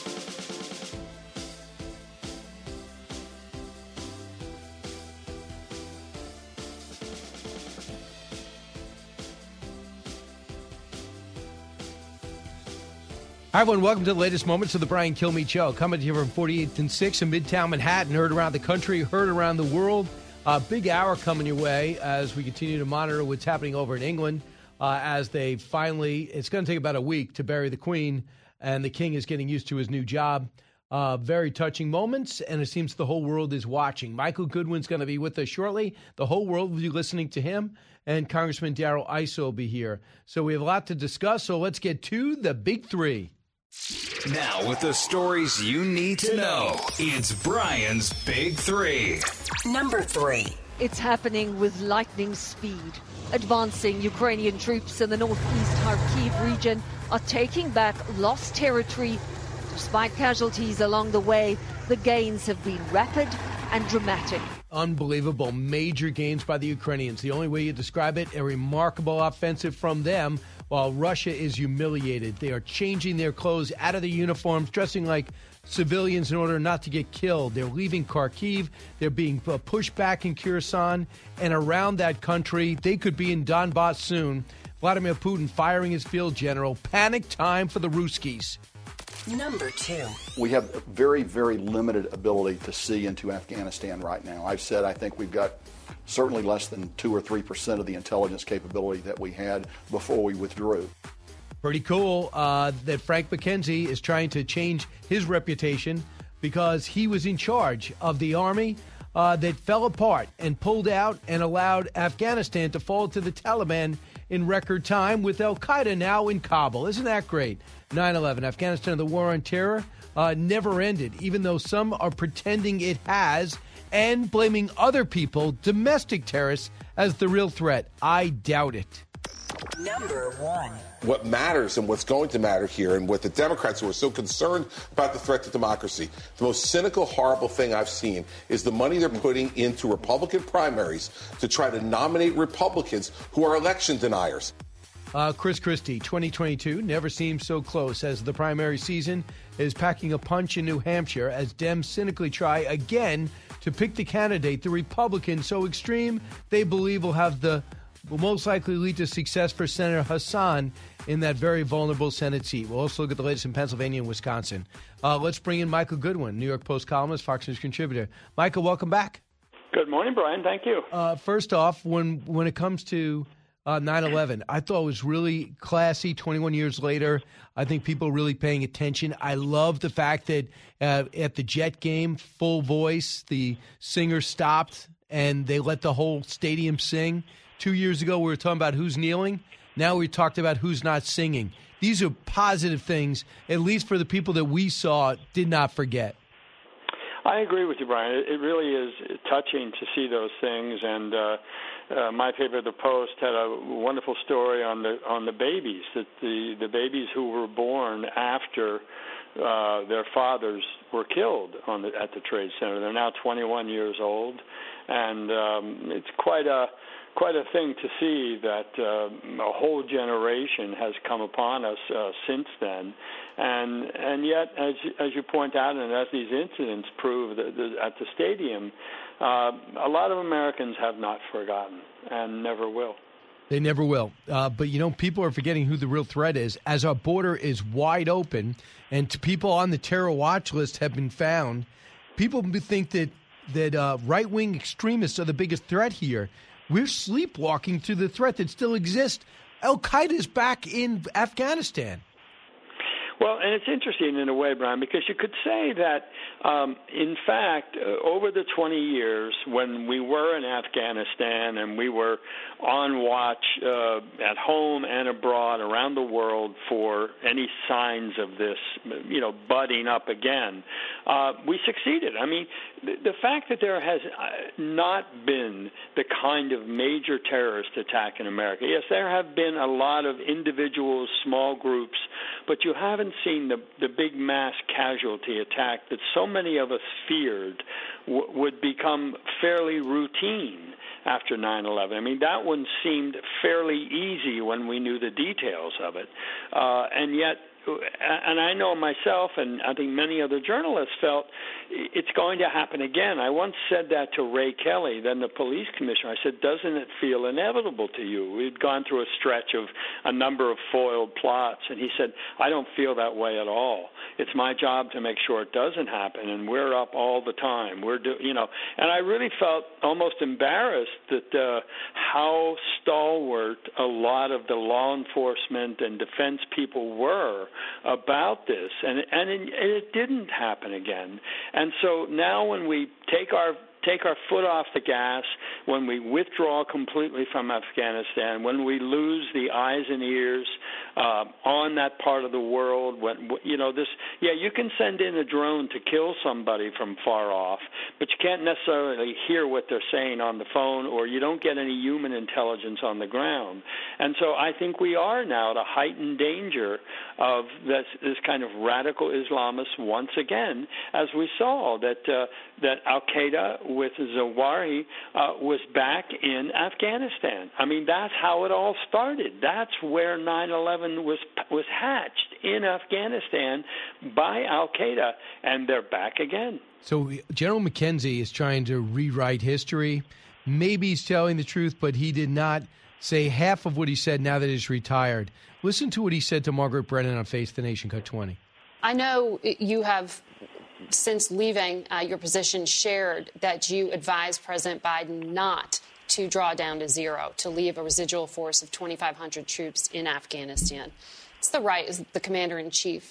Hi, everyone. Welcome to the latest moments of the Brian Kilmeade Show. Coming to you from forty-eighth and sixth in Midtown Manhattan. Heard around the country, heard around the world. A uh, big hour coming your way as we continue to monitor what's happening over in England uh, as they finally, it's going to take about a week to bury the Queen, and the King is getting used to his new job. Uh, very touching moments, and it seems the whole world is watching. Michael Goodwin's going to be with us shortly. The whole world will be listening to him, and Congressman Darrell Issa will be here. So we have a lot to discuss, so let's get to the big three. Now, with the stories you need to know, it's Brian's Big Three. Number three. It's happening with lightning speed. Advancing Ukrainian troops in the northeast Kharkiv region are taking back lost territory. Despite casualties along the way, the gains have been rapid and dramatic. Unbelievable. Major gains by the Ukrainians. The only way you describe it, a remarkable offensive from them, while Russia is humiliated. They are changing their clothes out of the uniforms, dressing like civilians in order not to get killed. They're leaving Kharkiv. They're being pushed back in Kherson and around that country. They could be in Donbass soon. Vladimir Putin firing his field general. Panic time for the Ruskies. Number two. We have very, very limited ability to see into Afghanistan right now. I've said I think we've got certainly less than two or three percent of the intelligence capability that we had before we withdrew. Pretty cool uh, that Frank McKenzie is trying to change his reputation because he was in charge of the army uh, that fell apart and pulled out and allowed Afghanistan to fall to the Taliban in record time, with al-Qaeda now in Kabul. Isn't that great? nine eleven, Afghanistan, the war on terror uh, never ended, even though some are pretending it has and blaming other people, domestic terrorists, as the real threat. I doubt it. Number one. What matters and what's going to matter here, and what the Democrats who are so concerned about the threat to democracy, the most cynical, horrible thing I've seen is the money they're putting into Republican primaries to try to nominate Republicans who are election deniers. Uh, Chris Christie, twenty twenty-two never seems so close as the primary season is packing a punch in New Hampshire as Dems cynically try again to pick the candidate, the Republican so extreme they believe will have the will most likely lead to success for Senator Hassan in that very vulnerable Senate seat. We'll also look at the latest in Pennsylvania and Wisconsin. Uh, let's bring in Michael Goodwin, New York Post columnist, Fox News contributor. Michael, welcome back. Good morning, Brian. Thank you. Uh, first off, when when it comes to uh, nine eleven, I thought it was really classy. twenty-one years later, I think people are really paying attention. I love the fact that uh, at the Jet game, full voice, the singer stopped and they let the whole stadium sing. Two years ago, we were talking about who's kneeling. Now we talked about who's not singing. These are positive things, at least for the people that we saw, did not forget. I agree with you, Brian. It really is touching to see those things. And uh, uh, my paper, The Post, had a wonderful story on the on the babies, that the, the babies who were born after uh, their fathers were killed on the, at the Trade Center. They're now twenty-one years old, and um, it's quite a quite a thing to see that uh, a whole generation has come upon us uh, since then. And and yet, as as you point out, and as these incidents prove that, that at the stadium, uh, a lot of Americans have not forgotten and never will. They never will. Uh, but, you know, people are forgetting who the real threat is. As our border is wide open and to people on the terror watch list have been found, people think that, that uh, right-wing extremists are the biggest threat here. We're sleepwalking to the threat that still exists. Al-Qaeda is back in Afghanistan. Well, and it's interesting in a way, Brian, because you could say that, um, in fact, uh, over the twenty years when we were in Afghanistan and we were on watch uh, at home and abroad around the world for any signs of this, you know, budding up again, uh, we succeeded. I mean, the, the fact that there has not been the kind of major terrorist attack in America, yes, there have been a lot of individuals, small groups, but you haven't seen the, the big mass casualty attack that so many of us feared w- would become fairly routine after nine eleven. I mean, that one seemed fairly easy when we knew the details of it. Uh, and yet, and I know myself, and I think many other journalists felt it's going to happen again. I once said that to Ray Kelly, then the police commissioner. I said, doesn't it feel inevitable to you? We'd gone through a stretch of a number of foiled plots, and he said, I don't feel that way at all. It's my job to make sure it doesn't happen, and we're up all the time. We're do, you know, and I really felt almost embarrassed that uh, how stalwart a lot of the law enforcement and defense people were about this, and and it, it didn't happen again. And so now when we take our take our foot off the gas, when we withdraw completely from Afghanistan, when we lose the eyes and ears uh, on that part of the world, when you know this, yeah, you can send in a drone to kill somebody from far off, but you can't necessarily hear what they're saying on the phone, or you don't get any human intelligence on the ground. And so I think we are now at a heightened danger of this, this kind of radical Islamists once again, as we saw that uh, that Al-Qaeda with Zawahiri uh, was back in Afghanistan. I mean, that's how it all started. That's where nine eleven was was hatched, in Afghanistan by Al-Qaeda, and they're back again. So General McKenzie is trying to rewrite history. Maybe he's telling the truth, but he did not say half of what he said now that he's retired. Listen to what he said to Margaret Brennan on Face the Nation, Cut twenty. I know you have, since leaving uh, your position, shared that you advised President Biden not to draw down to zero, to leave a residual force of twenty-five hundred troops in Afghanistan. It's the right as the commander-in-chief.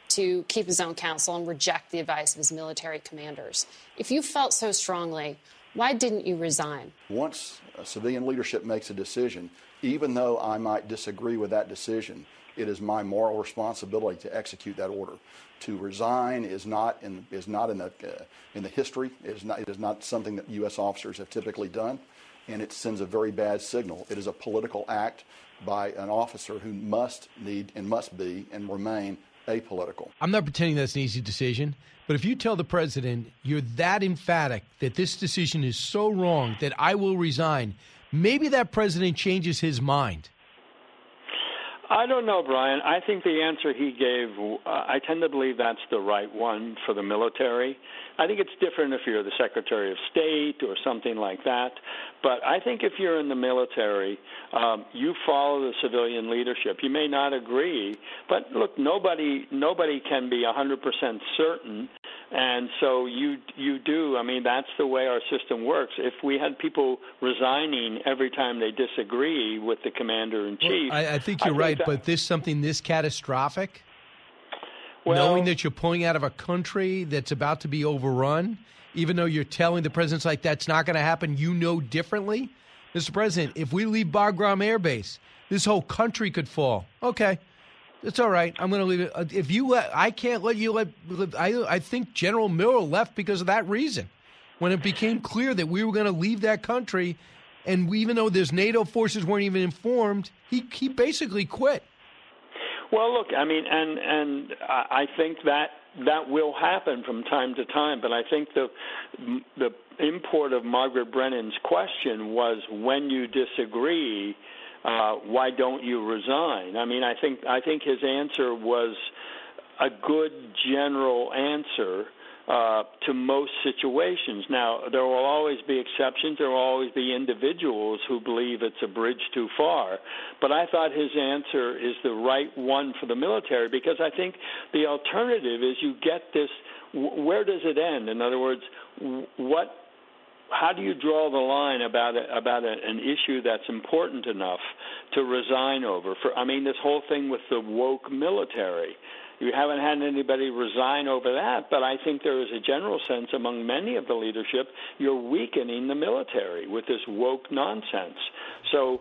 to keep his own counsel and reject the advice of his military commanders. If you felt so strongly, why didn't you resign? Once a civilian leadership makes a decision, even though I might disagree with that decision, it is my moral responsibility to execute that order. To resign is not in is not in the uh, in the history. It is not it is not something that U S officers have typically done, and it sends a very bad signal. It is a political act by an officer who must need and must be and remain apolitical. I'm not pretending that's an easy decision, but if you tell the president you're that emphatic that this decision is so wrong that I will resign, maybe that president changes his mind. I don't know, Brian. I think the answer he gave, uh, I tend to believe that's the right one for the military. I think it's different if you're the Secretary of State or something like that. But I think if you're in the military, um, you follow the civilian leadership. You may not agree, but look, nobody nobody can be one hundred percent certain. And so you you do. I mean, that's the way our system works. If we had people resigning every time they disagree with the commander-in-chief. Well, I, I think you're I right, think that, but this something this catastrophic, well, knowing that you're pulling out of a country that's about to be overrun, even though you're telling the president's like, that's not going to happen, you know differently? Mister President, if we leave Bagram Air Base, this whole country could fall. Okay. It's all right. I'm going to leave it. If you let, I can't let you let. I I think General Miller left because of that reason. When it became clear that we were going to leave that country, and we, even though there's NATO forces weren't even informed, he he basically quit. Well, look, I mean, and and I think that that will happen from time to time. But I think the the import of Margaret Brennan's question was, when you disagree, Uh, why don't you resign? I mean, I think I think his answer was a good general answer uh, to most situations. Now, there will always be exceptions. There will always be individuals who believe it's a bridge too far. But I thought his answer is the right one for the military, because I think the alternative is you get this, where does it end? In other words, what how do you draw the line about a, about a, an issue that's important enough to resign over? For I mean, this whole thing with the woke military, you haven't had anybody resign over that, but I think there is a general sense among many of the leadership, you're weakening the military with this woke nonsense. So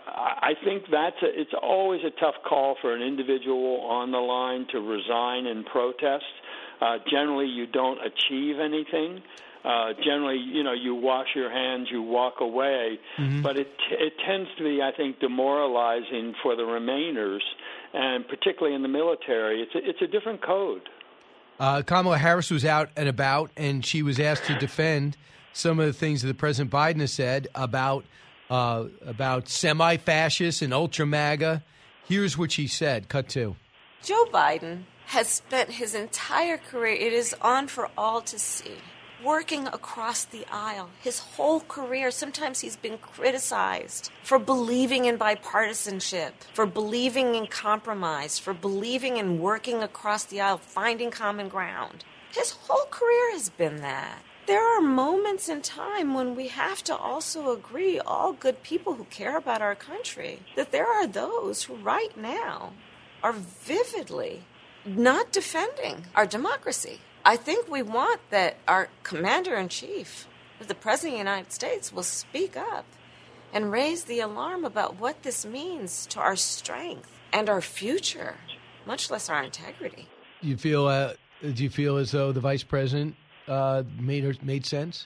I think that's a, it's always a tough call for an individual on the line to resign in protest. Uh, generally, you don't achieve anything. Uh, generally, you know, you wash your hands, you walk away, mm-hmm. but it it tends to be, I think, demoralizing for the Remainers, and particularly in the military. It's a, it's a different code. Uh, Kamala Harris was out and about, and she was asked to defend some of the things that President Biden has said about uh, about semi-fascists and ultra-MAGA. Here's what she said. Cut two. Joe Biden has spent his entire career, it is on for all to see, working across the aisle. His whole career, sometimes he's been criticized for believing in bipartisanship, for believing in compromise, for believing in working across the aisle, finding common ground. His whole career has been that. There are moments in time when we have to also agree, all good people who care about our country, that there are those who right now are vividly not defending our democracy. I think we want that our commander-in-chief, the President of the United States, will speak up and raise the alarm about what this means to our strength and our future, much less our integrity. You feel? Uh, do you feel as though the Vice President uh, made her, made sense?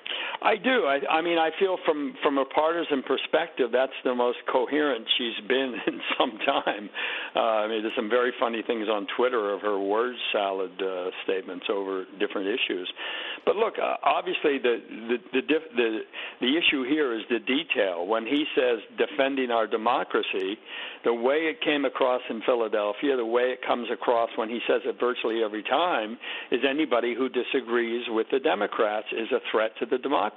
I do. I, I mean, I feel from, from a partisan perspective, that's the most coherent she's been in some time. Uh, I mean, there's some very funny things on Twitter of her word salad uh, statements over different issues. But look, uh, obviously the the, the the the issue here is the detail. When he says defending our democracy, the way it came across in Philadelphia, the way it comes across when he says it virtually every time, is anybody who disagrees with the Democrats is a threat to the democracy.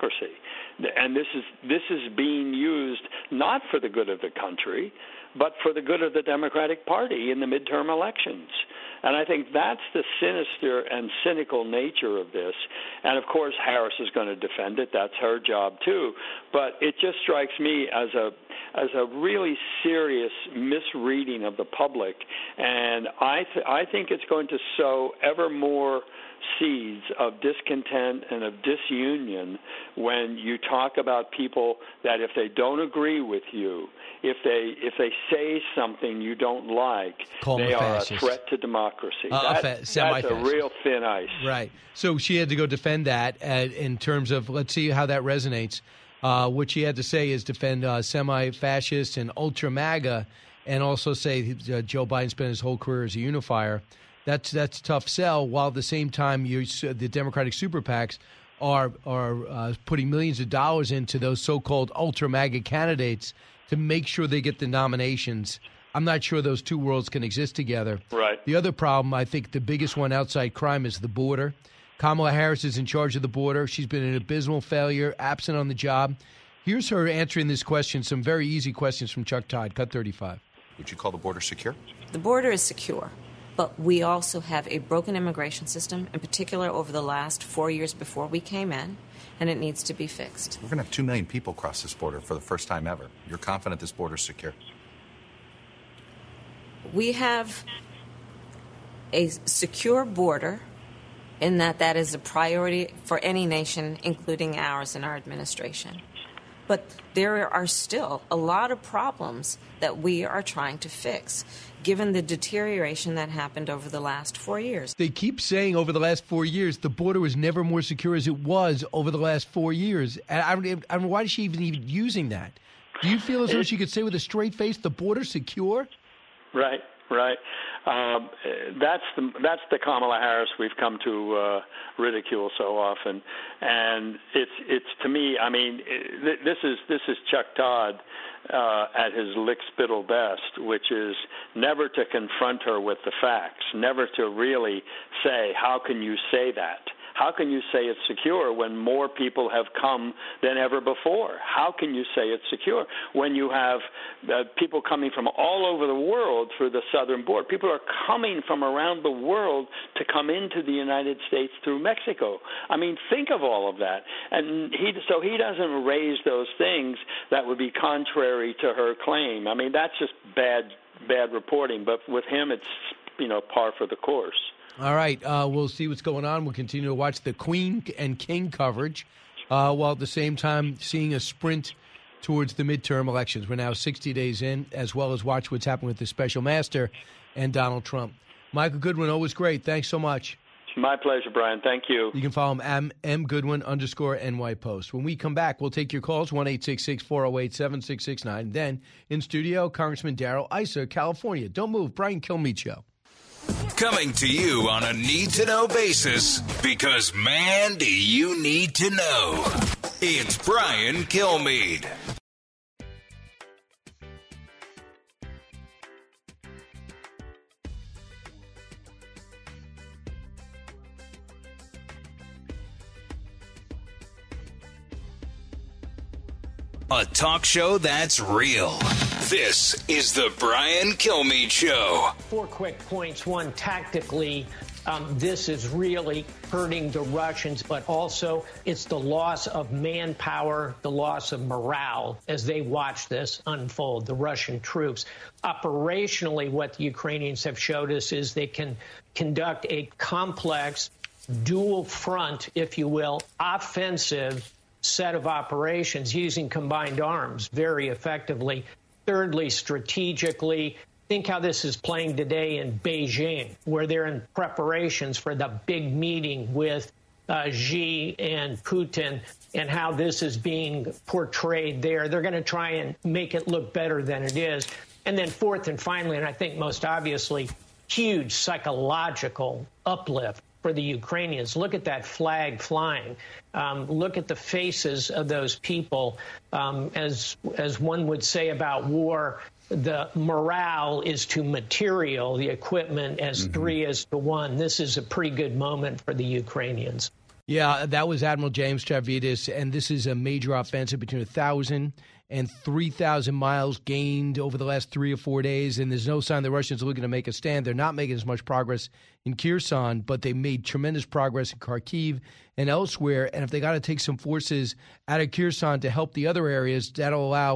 And this is this is being used not for the good of the country, but for the good of the Democratic Party in the midterm elections. And I think that's the sinister and cynical nature of this. And, of course, Harris is going to defend it. That's her job, too. But it just strikes me as a as a really serious misreading of the public, and I th- I think it's going to sow ever more seeds of discontent and of disunion when you talk about people that if they don't agree with you, if they if they say something you don't like, Call they are a fascist. threat to democracy. Uh, that, fa- that's a semi-fascist. real thin ice. Right. So she had to go defend that uh, in terms of, let's see how that resonates. Uh, what she had to say is defend uh, semi-fascists and ultra-MAGA, and also say uh, Joe Biden spent his whole career as a unifier. That's that's a tough sell, while at the same time you, the Democratic super PACs are, are uh, putting millions of dollars into those so-called ultra-MAGA candidates to make sure they get the nominations. I'm not sure those two worlds can exist together. Right. The other problem, I think the biggest one outside crime, is the border. Kamala Harris is in charge of the border. She's been an abysmal failure, absent on the job. Here's her answering this question, some very easy questions from Chuck Todd, cut thirty-five. Would you call the border secure? The border is secure, but we also have a broken immigration system, in particular over the last four years before we came in, and it needs to be fixed. We're going to have two million people cross this border for the first time ever. You're confident this border's secure? We have a secure border in that that is a priority for any nation, including ours and our administration. But there are still a lot of problems that we are trying to fix, given the deterioration that happened over the last four years. They keep saying over the last four years the border was never more secure as it was over the last four years. And I don't, I don't know, why is she even, even using that? Do you feel as though she could say with a straight face the border's secure? Right, right. Um, that's the that's the Kamala Harris we've come to uh, ridicule so often, and it's it's to me. I mean, this is this is Chuck Todd uh, at his lick-spittle best, which is never to confront her with the facts, never to really say, "How can you say that? How can you say it's secure when more people have come than ever before? How can you say it's secure when you have uh, people coming from all over the world through the southern border? People are coming from around the world to come into the United States through Mexico. I mean, think of all of that. And he, so he doesn't raise those things that would be contrary to her claim. I mean, that's just bad, bad reporting. But with him, it's, you know, par for the course. All right, uh, we'll see what's going on. We'll continue to watch the Queen and King coverage, uh, while at the same time seeing a sprint towards the midterm elections. We're now sixty days in, as well as watch what's happening with the special master and Donald Trump. Michael Goodwin, always great. Thanks so much. My pleasure, Brian. Thank you. You can follow him at M Goodwin underscore N Y Post. When we come back, we'll take your calls, one eight six six, four oh eight, seven six six nine. Then in studio, Congressman Darrell Issa, California. Don't move. Brian Kilmeade Show. Coming to you on a need-to-know basis, because, man, do you need to know. It's Brian Kilmeade. A talk show that's real. This is the Brian Kilmeade Show. Four quick points. One, tactically, um, this is really hurting the Russians, but also it's the loss of manpower, the loss of morale as they watch this unfold, the Russian troops. Operationally, what the Ukrainians have showed us is they can conduct a complex, dual front, if you will, offensive set of operations using combined arms very effectively. Thirdly, strategically, think how this is playing today in Beijing, where they're in preparations for the big meeting with uh, Xi and Putin, and how this is being portrayed there. They're going to try and make it look better than it is. And then fourth and finally, and I think most obviously, huge psychological uplift for the Ukrainians. Look at that flag flying. Um, look at the faces of those people. Um, as as one would say about war, the morale is to material, the equipment as mm-hmm. three is to one. This is a pretty good moment for the Ukrainians. Yeah, that was Admiral James Stavridis, and this is a major offensive between one thousand and three thousand miles gained over the last three or four days, and there's no sign the Russians are looking to make a stand. They're not making as much progress in Kherson, but they made tremendous progress in Kharkiv and elsewhere, and if they got to take some forces out of Kherson to help the other areas, that'll allow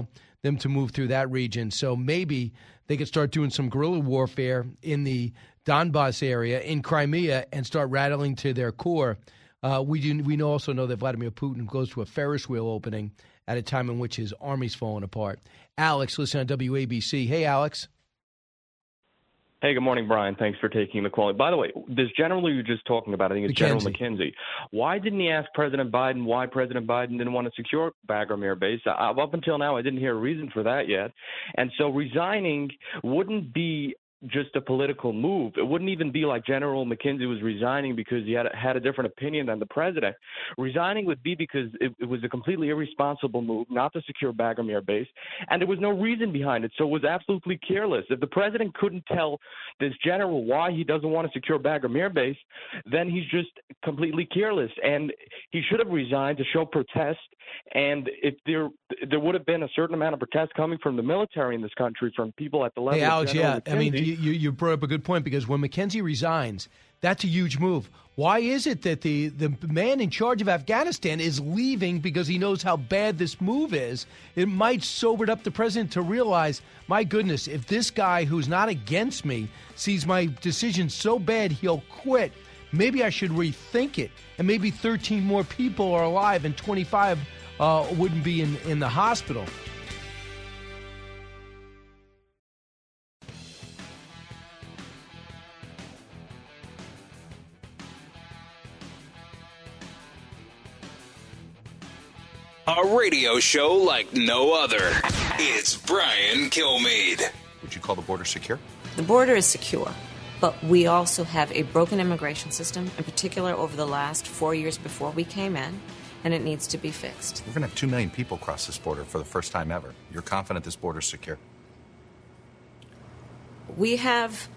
them to move through that region. So maybe they could start doing some guerrilla warfare in the Donbass area, in Crimea, and start rattling to their core. Uh, we do, we know also know that Vladimir Putin goes to a Ferris wheel opening at a time in which his army's falling apart. Alex, listen on W A B C. Hey, Alex. Hey, good morning, Brian. Thanks for taking the call. By the way, this general you were just talking about, I think it's General McKenzie. Why didn't he ask President Biden why President Biden didn't want to secure Bagram Air Base? I, up until now, I didn't hear a reason for that yet. And so resigning wouldn't be just a political move. It wouldn't even be like General McKenzie was resigning because he had, had a different opinion than the president. Resigning would be because it, it was a completely irresponsible move not to secure Bagram Air Base, and there was no reason behind it, so it was absolutely careless. If the president couldn't tell this general why he doesn't want to secure Bagram Air Base, then he's just completely careless, and he should have resigned to show protest. And if there there would have been a certain amount of protest coming from the military in this country, from people at the level hey, Alex, of General yeah, McKenzie, I mean, you, you brought up a good point, because when McKenzie resigns, that's a huge move. Why is it that the, the man in charge of Afghanistan is leaving because he knows how bad this move is? It might sober up the president to realize, my goodness, if this guy who's not against me sees my decision so bad he'll quit, maybe I should rethink it. And maybe thirteen more people are alive and twenty-five uh, wouldn't be in, in the hospital. A radio show like no other. It's Brian Kilmeade. Would you call the border secure? The border is secure, but we also have a broken immigration system, in particular over the last four years before we came in, and it needs to be fixed. We're going to have two million people cross this border for the first time ever. You're confident this border's secure? We have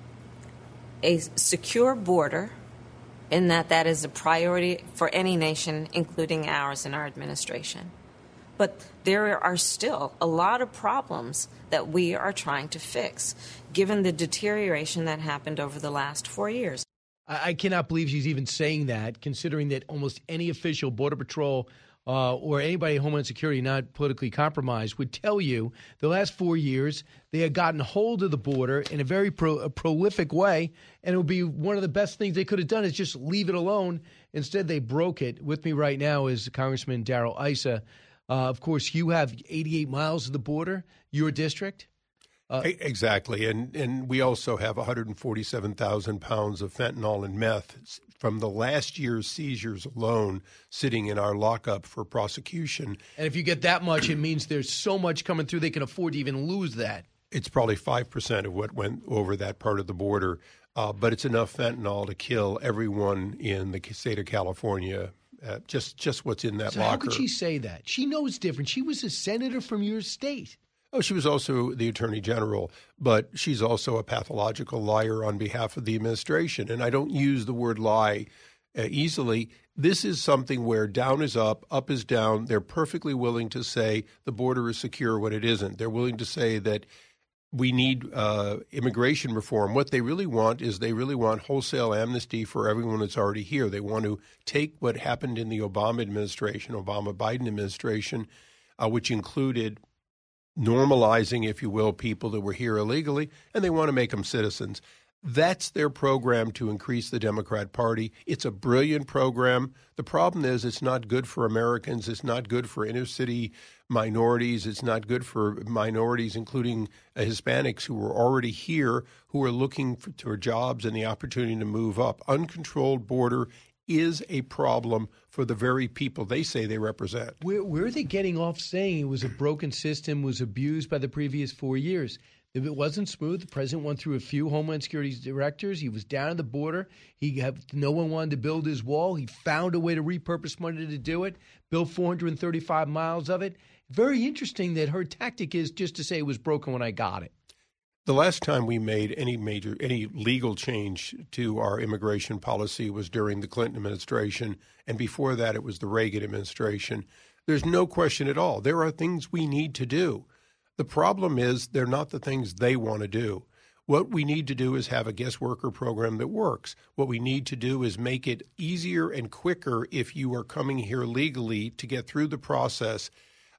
a secure border in that that is a priority for any nation, including ours and our administration. But there are still a lot of problems that we are trying to fix, given the deterioration that happened over the last four years. I cannot believe she's even saying that, considering that almost any official, Border Patrol uh, or anybody at Homeland Security not politically compromised would tell you the last four years they had gotten hold of the border in a very pro- a prolific way, and it would be one of the best things they could have done is just leave it alone. Instead, they broke it. With me right now is Congressman Darrell Issa. Uh, of course, you have eighty-eight miles of the border, your district. Uh, exactly. And and we also have one hundred forty-seven thousand pounds of fentanyl and meth from the last year's seizures alone sitting in our lockup for prosecution. And if you get that much, it means there's so much coming through they can afford to even lose that. It's probably five percent of what went over that part of the border, uh, but it's enough fentanyl to kill everyone in the state of California. Uh, just just what's in that so locker. How could she say that? She knows different. She was a senator from your state. Oh, she was also the attorney general, but she's also a pathological liar on behalf of the administration. And I don't use the word lie uh, easily. This is something where down is up, up is down. They're perfectly willing to say the border is secure when it isn't. They're willing to say that we need uh, immigration reform. What they really want is they really want wholesale amnesty for everyone that's already here. They want to take what happened in the Obama administration, Obama-Biden administration, uh, which included normalizing, if you will, people that were here illegally, and they want to make them citizens. That's their program to increase the Democrat Party. It's a brilliant program. The problem is it's not good for Americans. It's not good for inner city minorities. It's not good for minorities, including uh, Hispanics who are already here, who are looking for, for jobs and the opportunity to move up. Uncontrolled border is a problem for the very people they say they represent. Where, where are they getting off saying it was a broken system, was abused by the previous four years? If it wasn't smooth, the president went through a few Homeland Security directors. He was down at the border. He have, no one wanted to build his wall. He found a way to repurpose money to do it, built four hundred thirty-five miles of it. Very interesting that her tactic is just to say it was broken when I got it. The last time we made any major, any legal change to our immigration policy was during the Clinton administration, and before that it was the Reagan administration. There's no question at all. There are things we need to do. The problem is they're not the things they want to do. What we need to do is have a guest worker program that works. What we need to do is make it easier and quicker if you are coming here legally to get through the process.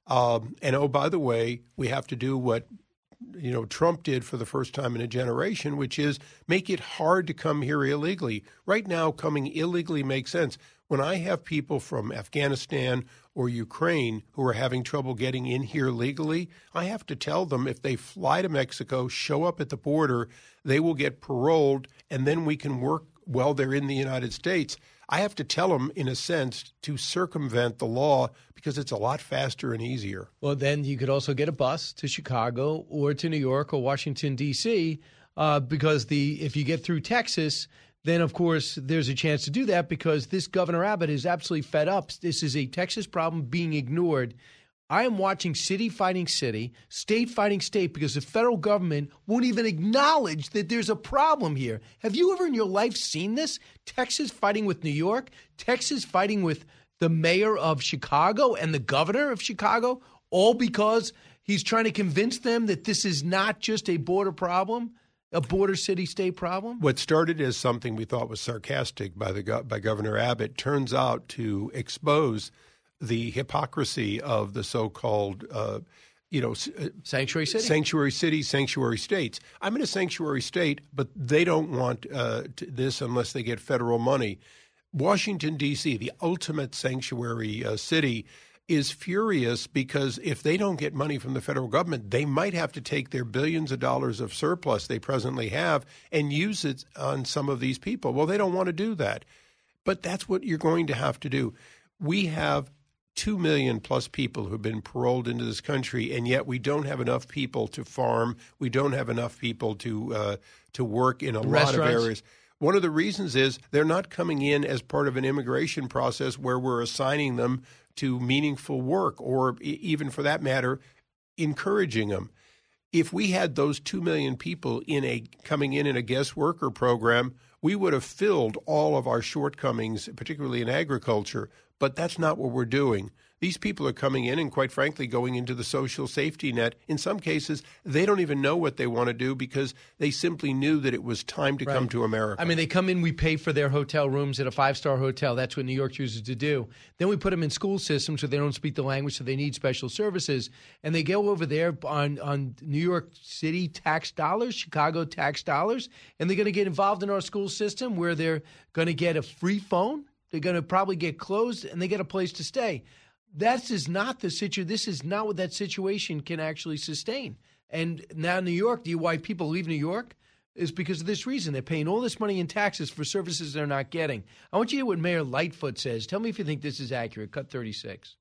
Um, and, oh, by the way, we have to do what, you know, Trump did for the first time in a generation, which is make it hard to come here illegally. Right now, coming illegally makes sense. When I have people from Afghanistan or Ukraine who are having trouble getting in here legally, I have to tell them if they fly to Mexico, show up at the border, they will get paroled, and then we can work while they're in the United States. I have to tell them, in a sense, to circumvent the law because it's a lot faster and easier. Well, then you could also get a bus to Chicago or to New York or Washington, D C, uh, because the if you get through Texas, then, of course, there's a chance to do that because this Governor Abbott is absolutely fed up. This is a Texas problem being ignored. I am watching city fighting city, state fighting state, because the federal government won't even acknowledge that there's a problem here. Have you ever in your life seen this? Texas fighting with New York, Texas fighting with the mayor of Chicago and the governor of Chicago, all because he's trying to convince them that this is not just a border problem, a border city-state problem? What started as something we thought was sarcastic by the by Governor Abbott turns out to expose the hypocrisy of the so-called, uh, you know, sanctuary city, sanctuary cities, sanctuary states. I'm in a sanctuary state, but they don't want uh, to, this unless they get federal money. Washington, D C, the ultimate sanctuary uh, city, is furious because if they don't get money from the federal government, they might have to take their billions of dollars of surplus they presently have and use it on some of these people. Well, they don't want to do that. But that's what you're going to have to do. We have two million plus people who've been paroled into this country, and yet we don't have enough people to farm. We don't have enough people to uh, to work in a lot of areas. One of the reasons is they're not coming in as part of an immigration process where we're assigning them to meaningful work or even, for that matter, encouraging them. If we had those two million people in a coming in in a guest worker program, we would have filled all of our shortcomings, particularly in agriculture. But that's not what we're doing. These people are coming in and, quite frankly, going into the social safety net. In some cases, they don't even know what they want to do because they simply knew that it was time to right. come to America. I mean, they come in, we pay for their hotel rooms at a five-star hotel. That's what New York chooses to do. Then we put them in school systems so they don't speak the language, so they need special services. And they go over there on, on New York City tax dollars, Chicago tax dollars, and they're going to get involved in our school system where they're going to get a free phone. They're going to probably get closed, and they get a place to stay. That is not the situation. This is not what that situation can actually sustain. And now New York, the why people leave New York is because of this reason. They're paying all this money in taxes for services they're not getting. I want you to hear what Mayor Lightfoot says. Tell me if you think this is accurate. Cut thirty-six.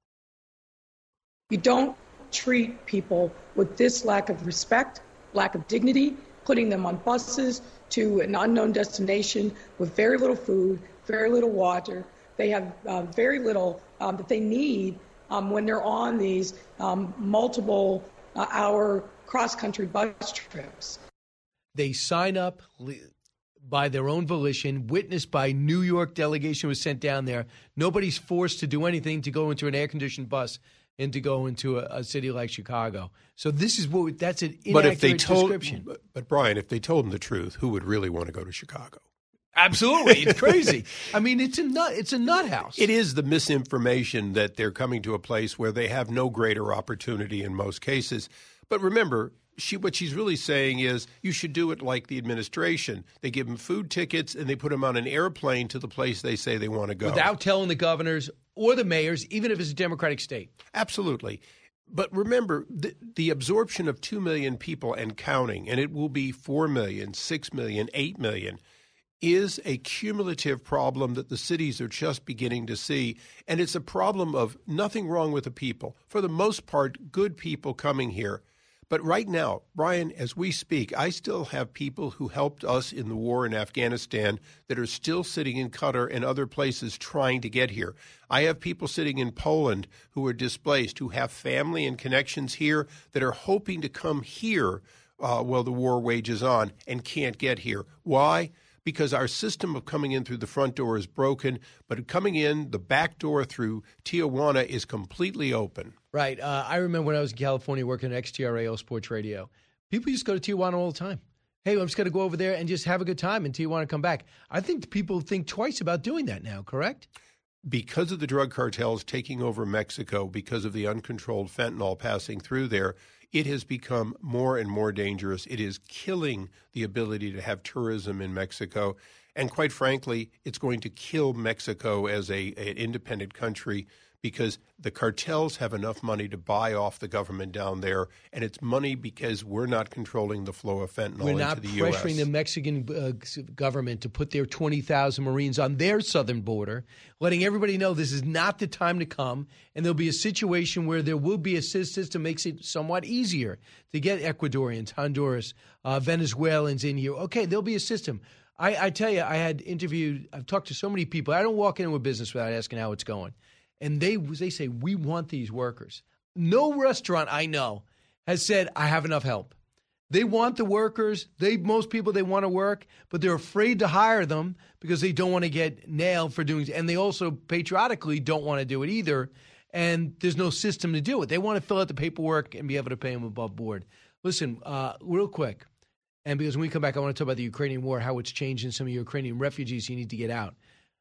You don't treat people with this lack of respect, lack of dignity, putting them on buses to an unknown destination with very little food, very little water. They have uh, very little um, that they need um, when they're on these um, multiple uh, hour cross-country bus trips. They sign up by their own volition, witnessed by New York delegation was sent down there. Nobody's forced to do anything to go into an air-conditioned bus and to go into a, a city like Chicago. So this is what that's an inaccurate but if they told, description. But, but Brian, if they told them the truth, who would really want to go to Chicago? Absolutely. It's crazy. I mean, it's a nut. It's a nut house. It is the misinformation that they're coming to a place where they have no greater opportunity in most cases. But remember, she what she's really saying is you should do it like the administration. They give them food tickets and they put them on an airplane to the place they say they want to go. Without telling the governors or the mayors, even if it's a Democratic state. Absolutely. But remember, the, the absorption of two million people and counting, and it will be four million, six million, eight million, is a cumulative problem that the cities are just beginning to see. And it's a problem of nothing wrong with the people. For the most part, good people coming here. But right now, Brian, as we speak, I still have people who helped us in the war in Afghanistan that are still sitting in Qatar and other places trying to get here. I have people sitting in Poland who are displaced, who have family and connections here that are hoping to come here uh, while the war wages on and can't get here. Why? Because our system of coming in through the front door is broken, but coming in the back door through Tijuana is completely open. Right. Uh, I remember when I was in California working at X T R A O Sports Radio, people used to go to Tijuana all the time. Hey, I'm just going to go over there and just have a good time in Tijuana and come back. I think people think twice about doing that now, correct? because of the drug cartels taking over Mexico, because of the uncontrolled fentanyl passing through there, it has become more and more dangerous. It is killing the ability to have tourism in Mexico. And quite frankly, it's going to kill Mexico as a, an independent country because the cartels have enough money to buy off the government down there, and it's money because we're not controlling the flow of fentanyl we're into the U S. We're not pressuring the Mexican uh, government to put their twenty thousand Marines on their southern border, letting everybody know this is not the time to come, and there'll be a situation where there will be a system that makes it somewhat easier to get Ecuadorians, Honduras, uh, Venezuelans in here. Okay, there'll be a system. I, I tell you, I had interviewed, I've talked to so many people. I don't walk into a business without asking how it's going. And they they say, we want these workers. No restaurant I know has said, I have enough help. They want the workers. They Most people, they want to work, but they're afraid to hire them because they don't want to get nailed for doing it. And they also patriotically don't want to do it either. And there's no system to do it. They want to fill out the paperwork and be able to pay them above board. Listen, uh, real quick, and because when we come back, I want to talk about the Ukrainian war, how it's changing some of your Ukrainian refugees you need to get out.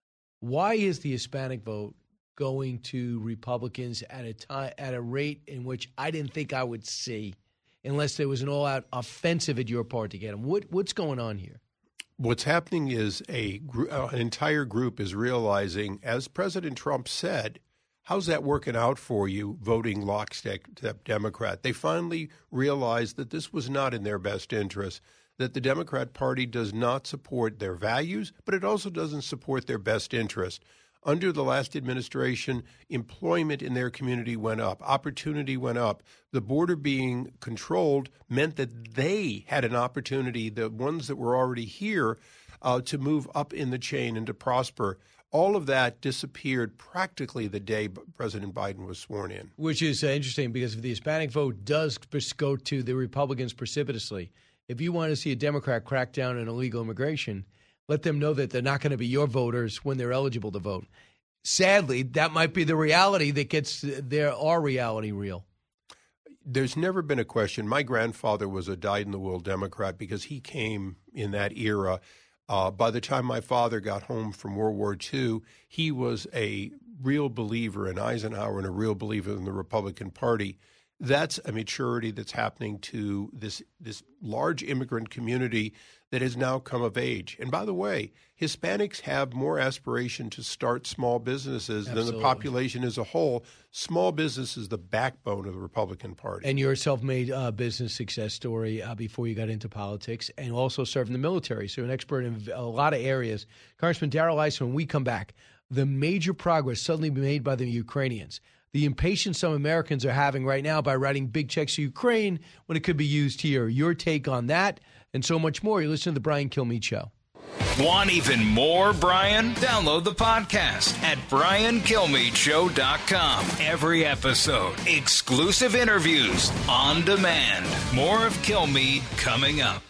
Why is the Hispanic vote going to Republicans at a time at a rate in which I didn't think I would see, unless there was an all-out offensive at your part to get them? What what's going on here? What's happening is a an entire group is realizing, as President Trump said, how's that working out for you, voting lockstep Democrat? They finally realized that this was not in their best interest, that the Democrat Party does not support their values, but it also doesn't support their best interest. Under the last administration, employment in their community went up. Opportunity went up. The border being controlled meant that they had an opportunity, the ones that were already here, uh, to move up in the chain and to prosper. All of that disappeared practically the day President Biden was sworn in. Which is uh, interesting because if the Hispanic vote does go to the Republicans precipitously, if you want to see a Democrat crack down on illegal immigration, let them know that they're not going to be your voters when they're eligible to vote. Sadly, that might be the reality that gets their our reality real. There's never been a question. My grandfather was a dyed-in-the-wool Democrat because he came in that era. Uh, by the time my father got home from World War Two, he was a real believer in Eisenhower and a real believer in the Republican Party. That's a maturity that's happening to this this large immigrant community that has now come of age. And by the way, Hispanics have more aspiration to start small businesses Absolutely. Than the population as a whole. Small business is the backbone of the Republican Party. And you're a self-made uh, business success story uh, before you got into politics, and also served in the military, so an expert in a lot of areas. Congressman Darrell Issa, when we come back, the major progress suddenly made by the Ukrainians, the impatience some Americans are having right now by writing big checks to Ukraine when it could be used here. Your take on that and so much more. You listen to The Brian Kilmeade Show. Want even more Brian? Download the podcast at brian kilmeade show dot com. Every episode, exclusive interviews on demand. More of Kilmeade coming up.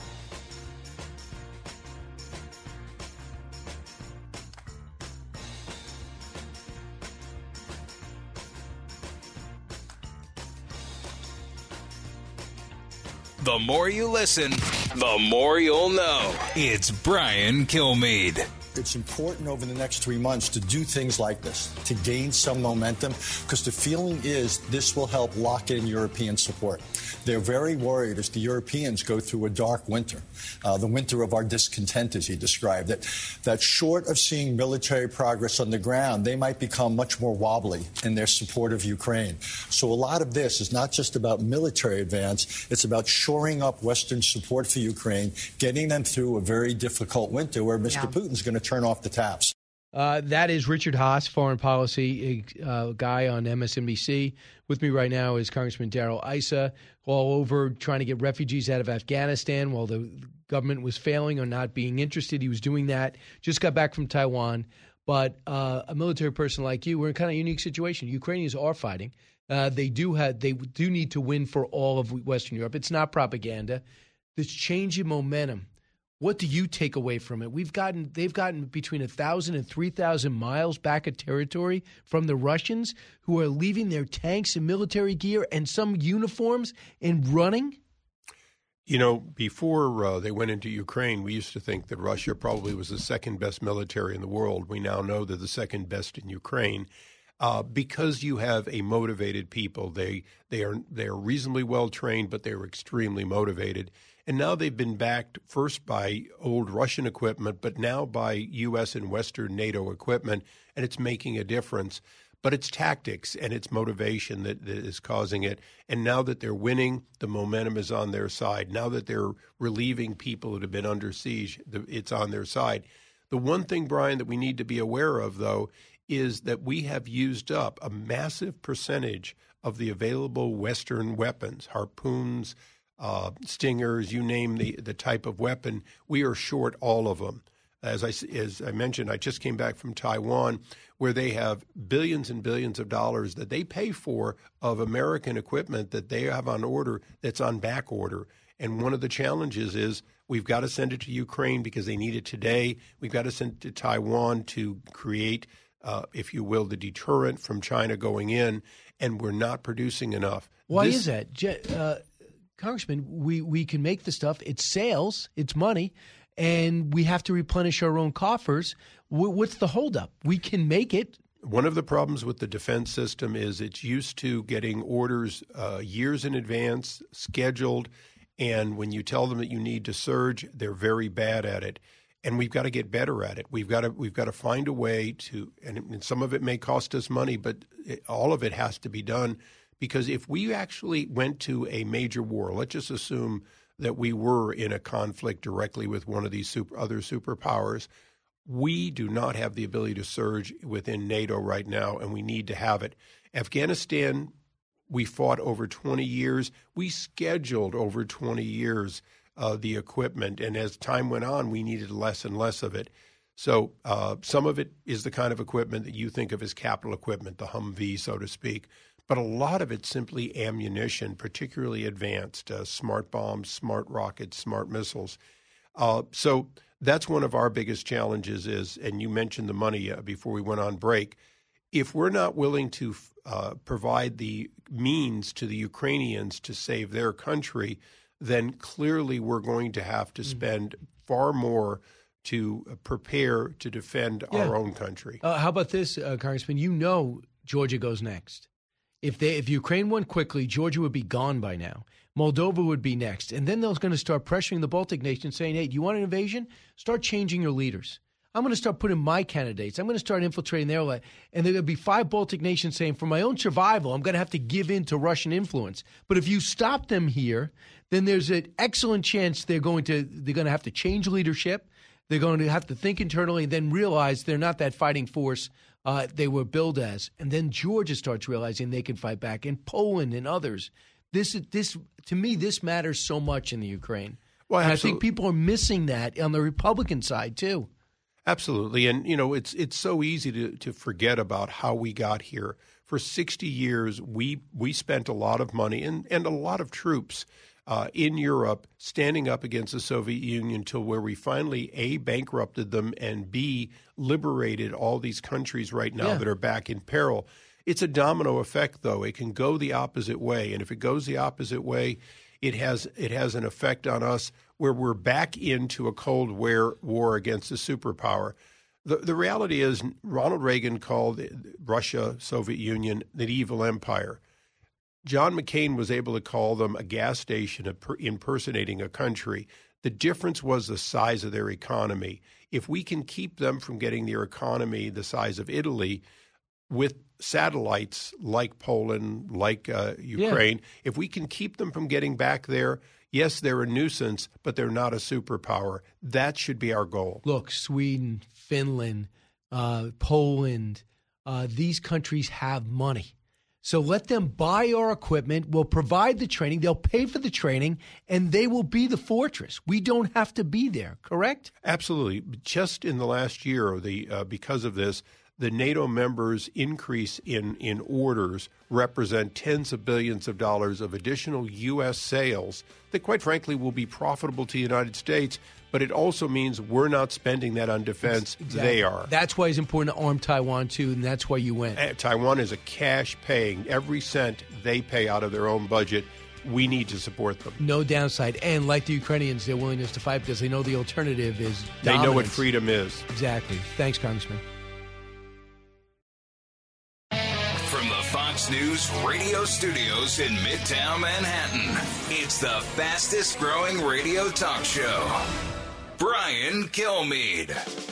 The more you listen, the more you'll know. It's Brian Kilmeade. It's important over the next three months to do things like this, to gain some momentum, because the feeling is this will help lock in European support. They're very worried as the Europeans go through a dark winter, uh, the winter of our discontent, as he described it, that short of seeing military progress on the ground, they might become much more wobbly in their support of Ukraine. So a lot of this is not just about military advance, it's about shoring up Western support for Ukraine, getting them through a very difficult winter where Mister Yeah. Putin's going to turn off the taps. Uh, that is Richard Haass, foreign policy uh, guy on M S N B C. With me right now is Congressman Darrell Issa, all over trying to get refugees out of Afghanistan while the government was failing or not being interested. He was doing that. Just got back from Taiwan. But uh, a military person like you, we're in kind of a unique situation. Ukrainians are fighting. Uh, they do have, they do need to win for all of Western Europe. It's not propaganda. This change in momentum. What do you take away from it? We've gotten, they've gotten between one thousand and three thousand miles back of territory from the Russians, who are leaving their tanks and military gear and some uniforms and running. You know, before uh, they went into Ukraine, we used to think that Russia probably was the second best military in the world. We now know they're the second best in Ukraine uh, because you have a motivated people. They they are they are reasonably well trained, but they are extremely motivated. And now they've been backed first by old Russian equipment, but now by U S and Western NATO equipment, and it's making a difference. But it's tactics and it's motivation that, that is causing it. And now that they're winning, the momentum is on their side. Now that they're relieving people that have been under siege, the, it's on their side. The one thing, Brian, that we need to be aware of, though, is that we have used up a massive percentage of the available Western weapons, harpoons, uh, stingers, you name the, the type of weapon. We are short all of them. As I, as I mentioned, I just came back from Taiwan, where they have billions and billions of dollars that they pay for of American equipment that they have on order that's on back order. And one of the challenges is we've got to send it to Ukraine because they need it today. We've got to send it to Taiwan to create, uh, if you will, the deterrent from China going in, and we're not producing enough. Why this, is that? Uh, Congressman, we, we can make the stuff. It's sales. It's money. And we have to replenish our own coffers. What's the holdup? We can make it. One of the problems with the defense system is it's used to getting orders uh, years in advance, scheduled, and when you tell them that you need to surge, they're very bad at it. And we've got to get better at it. We've got to we've got to find a way to, and some of it may cost us money, but it, all of it has to be done, because if we actually went to a major war, let's just assume that we were in a conflict directly with one of these super, other superpowers, we do not have the ability to surge within NATO right now, and we need to have it. Afghanistan, we fought over twenty years. We scheduled over twenty years uh, the equipment, and as time went on, we needed less and less of it. So uh, some of it is the kind of equipment that you think of as capital equipment, the Humvee, so to speak. But a lot of it's simply ammunition, particularly advanced, uh, smart bombs, smart rockets, smart missiles. Uh, so that's one of our biggest challenges is, and you mentioned the money uh, before we went on break, if we're not willing to uh, provide the means to the Ukrainians to save their country, then clearly we're going to have to spend far more to prepare to defend yeah. our own country. Uh, how about this, uh, Congressman? You know Georgia goes next. If they, if Ukraine won quickly, Georgia would be gone by now. Moldova would be next. And then they're going to start pressuring the Baltic nations saying, hey, do you want an invasion? Start changing your leaders. I'm going to start putting my candidates. I'm going to start infiltrating their land. And there are going to be five Baltic nations saying, for my own survival, I'm going to have to give in to Russian influence. But if you stop them here, then there's an excellent chance they're going to they're going to have to change leadership. They're going to have to think internally and then realize they're not that fighting force Uh, they were billed as. And then Georgia starts realizing they can fight back, and Poland and others. This, this to me, this matters so much in the Ukraine. Well, and I think people are missing that on the Republican side, too. Absolutely. And, you know, it's it's so easy to, to forget about how we got here. For sixty years, we we spent a lot of money and, and a lot of troops uh, in Europe standing up against the Soviet Union till where we finally, A, bankrupted them, and B, liberated all these countries right now yeah. that are back in peril. It's a domino effect, though. It can go the opposite way. And if it goes the opposite way, it has it has an effect on us where we're back into a Cold War, war against a superpower. The, the reality is Ronald Reagan called Russia, Soviet Union, the evil empire. John McCain was able to call them a gas station impersonating a country. The difference was the size of their economy. If we can keep them from getting their economy the size of Italy with satellites like Poland, like uh, Ukraine, yeah. if we can keep them from getting back there, yes, they're a nuisance, but they're not a superpower. That should be our goal. Look, Sweden, Finland, uh, Poland, uh, these countries have money. So let them buy our equipment. We'll provide the training. They'll pay for the training, and they will be the fortress. We don't have to be there, correct? Absolutely. Just in the last year, the uh, because of this, the NATO members' increase in, in orders represent tens of billions of dollars of additional U S sales that, quite frankly, will be profitable to the United States. But it also means we're not spending that on defense. Exactly. They are. That's why it's important to arm Taiwan, too, and that's why you win. Uh, Taiwan is a cash paying. Every cent they pay out of their own budget we need to support them. No downside. And like the Ukrainians, their willingness to fight because they know the alternative is dominance. They know what freedom is. Exactly. Thanks, Congressman. From the Fox News radio studios in Midtown Manhattan, it's the fastest growing radio talk show. Brian Kilmeade.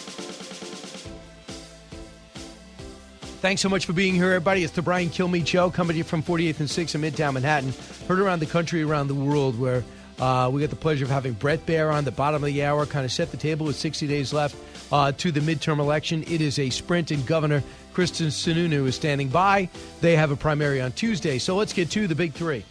Thanks so much for being here, everybody. It's the Brian Kilmeade Show, coming to you from forty-eighth and sixth in Midtown Manhattan. Heard around the country, around the world, where uh, we got the pleasure of having Bret Baier on the bottom of the hour, kind of set the table with sixty days left uh, to the midterm election. It is a sprint, and Governor Kyrsten Sinunu is standing by. They have a primary on Tuesday. So let's get to the big three.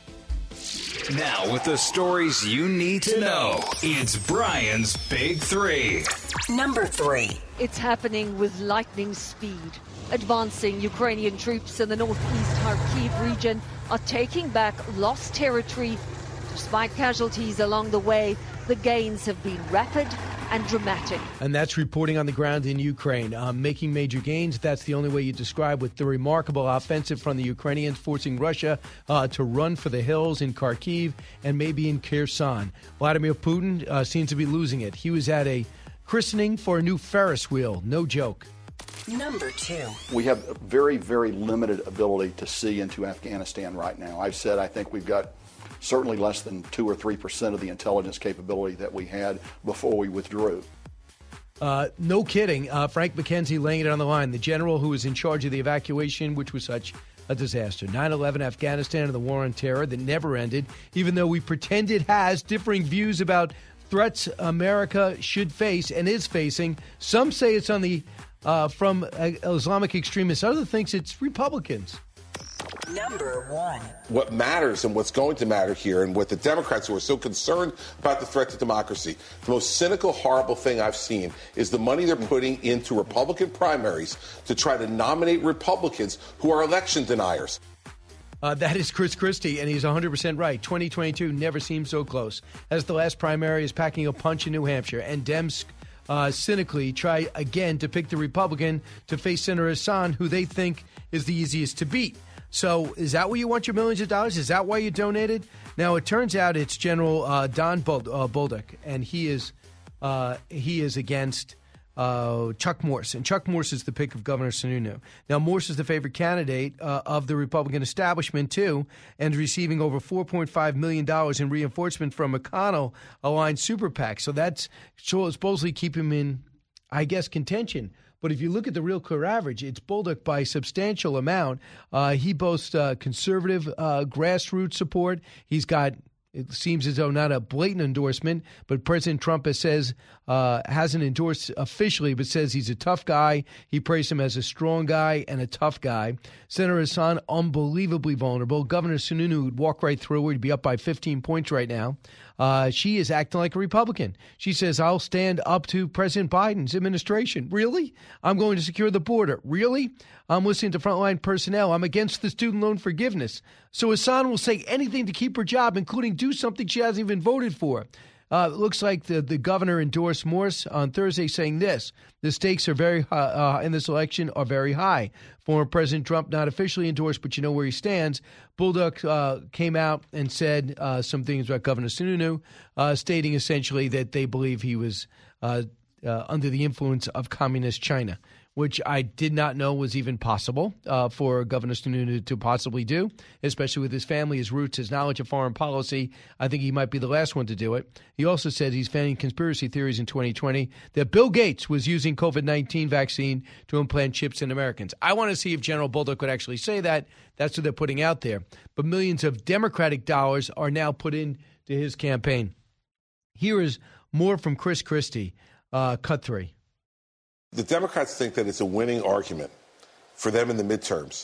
Now, with the stories you need to know, it's Brian's Big Three. Number three. It's happening with lightning speed. Advancing Ukrainian troops in the northeast Kharkiv region are taking back lost territory. Despite casualties along the way, the gains have been rapid and dramatic. And that's reporting on the ground in Ukraine. Um, making major gains, that's the only way you describe with the remarkable offensive from the Ukrainians, forcing Russia uh, to run for the hills in Kharkiv and maybe in Kherson. Vladimir Putin uh, seems to be losing it. He was at a christening for a new Ferris wheel. No joke. Number two. We have a very, very limited ability to see into Afghanistan right now. I've said I think we've got certainly less than two or three percent of the intelligence capability that we had before we withdrew. Uh, no kidding. Uh, Frank McKenzie laying it on the line. The general who was in charge of the evacuation, which was such a disaster. nine eleven, Afghanistan, and the war on terror that never ended, even though we pretend it has differing views about threats America should face and is facing. Some say it's on the Uh, from uh, Islamic extremists. Other thinks it's Republicans. Number one. What matters and what's going to matter here, and what the Democrats who are so concerned about the threat to democracy, the most cynical, horrible thing I've seen is the money they're putting into Republican primaries to try to nominate Republicans who are election deniers. Uh, that is Chris Christie, and he's one hundred percent right. twenty twenty-two never seemed so close. As the last primary is packing a punch in New Hampshire, and Dems Uh, cynically try again to pick the Republican to face Senator Hassan, who they think is the easiest to beat. So is that where you want your millions of dollars? Is that why you donated? Now, it turns out it's General uh, Don Bul- uh, Bolduc, and he is uh, he is against uh, Chuck Morse. And Chuck Morse is the pick of Governor Sununu. Now, Morse is the favorite candidate uh, of the Republican establishment, too, and receiving over four point five million dollars in reinforcement from McConnell-aligned super PAC. So that's supposedly keep him in, I guess, contention. But if you look at the real clear average, it's Bolduc by a substantial amount. Uh, he boasts uh, conservative uh, grassroots support. He's got, it seems as though, not a blatant endorsement, but President Trump has says uh, hasn't endorsed officially, but says he's a tough guy. He praised him as a strong guy and a tough guy. Senator Hassan, unbelievably vulnerable. Governor Sununu would walk right through her. He'd be up by fifteen points right now. Uh, she is acting like a Republican. She says, I'll stand up to President Biden's administration. Really? I'm going to secure the border. Really? I'm listening to frontline personnel. I'm against the student loan forgiveness. So Hassan will say anything to keep her job, including do something she hasn't even voted for. Uh, it looks like the, the governor endorsed Morse on Thursday, saying this: the stakes are very uh, uh, in this election are very high. Former President Trump not officially endorsed, but you know where he stands. Bolduc uh, came out and said uh, some things about Governor Sununu, uh, stating essentially that they believe he was uh, uh, under the influence of communist China, which I did not know was even possible uh, for Governor Sununu to possibly do, especially with his family, his roots, his knowledge of foreign policy. I think he might be the last one to do it. He also said he's fanning conspiracy theories in twenty twenty that Bill Gates was using COVID nineteen vaccine to implant chips in Americans. I want to see if General Bolduc could actually say that. That's what they're putting out there. But millions of Democratic dollars are now put into his campaign. Here is more from Chris Christie, uh, cut three. The Democrats think that it's a winning argument for them in the midterms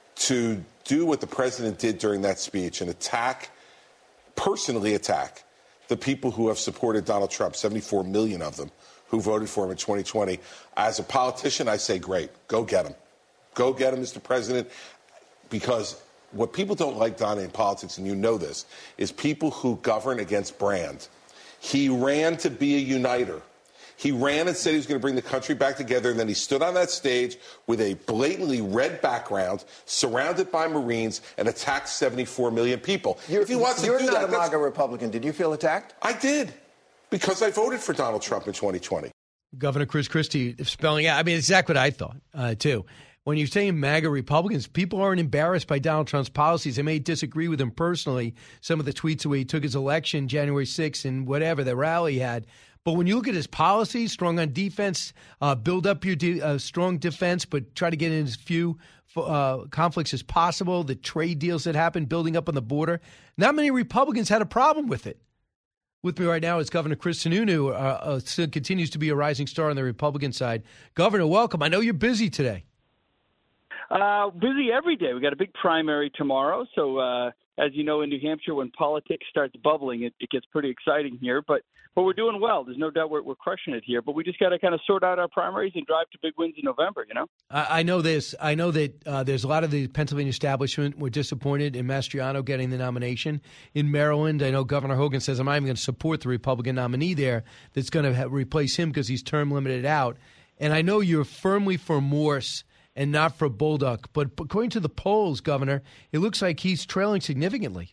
to do what the president did during that speech and attack, personally attack, the people who have supported Donald Trump, seventy-four million of them, who voted for him in twenty twenty. As a politician, I say, great, go get him. Go get him, Mister President, because what people don't like, Donna, in politics, and you know this, is people who govern against brand. He ran to be a uniter. He ran and said he was going to bring the country back together, and then he stood on that stage with a blatantly red background, surrounded by Marines, and attacked seventy-four million people. You're, if he wants to you're do not that, a MAGA Republican. Did you feel attacked? I did, because I voted for Donald Trump in twenty twenty. Governor Chris Christie spelling out. I mean, it's exactly what I thought, uh, too. When you're saying MAGA Republicans, people aren't embarrassed by Donald Trump's policies. They may disagree with him personally, some of the tweets the way he took his election January sixth and whatever, the rally he had. But when you look at his policies, strong on defense, uh, build up your de- uh, strong defense, but try to get in as few uh, conflicts as possible, the trade deals that happened, building up on the border, not many Republicans had a problem with it. With me right now is Governor Chris Sununu, uh, uh, still continues to be a rising star on the Republican side. Governor, welcome. I know you're busy today. Uh, busy every day. We got a big primary tomorrow. So, uh, as you know, in New Hampshire, when politics starts bubbling, it, it gets pretty exciting here. But but we're doing well. There's no doubt we're, we're crushing it here. But we just got to kind of sort out our primaries and drive to big wins in November, you know? I, I know this. I know that uh, there's a lot of the Pennsylvania establishment were disappointed in Mastriano getting the nomination. In Maryland, I know Governor Hogan says, I'm not even going to support the Republican nominee there that's going to ha- replace him because he's term limited out. And I know you're firmly for Morse and not for Bolduc. But according to the polls, Governor, it looks like he's trailing significantly.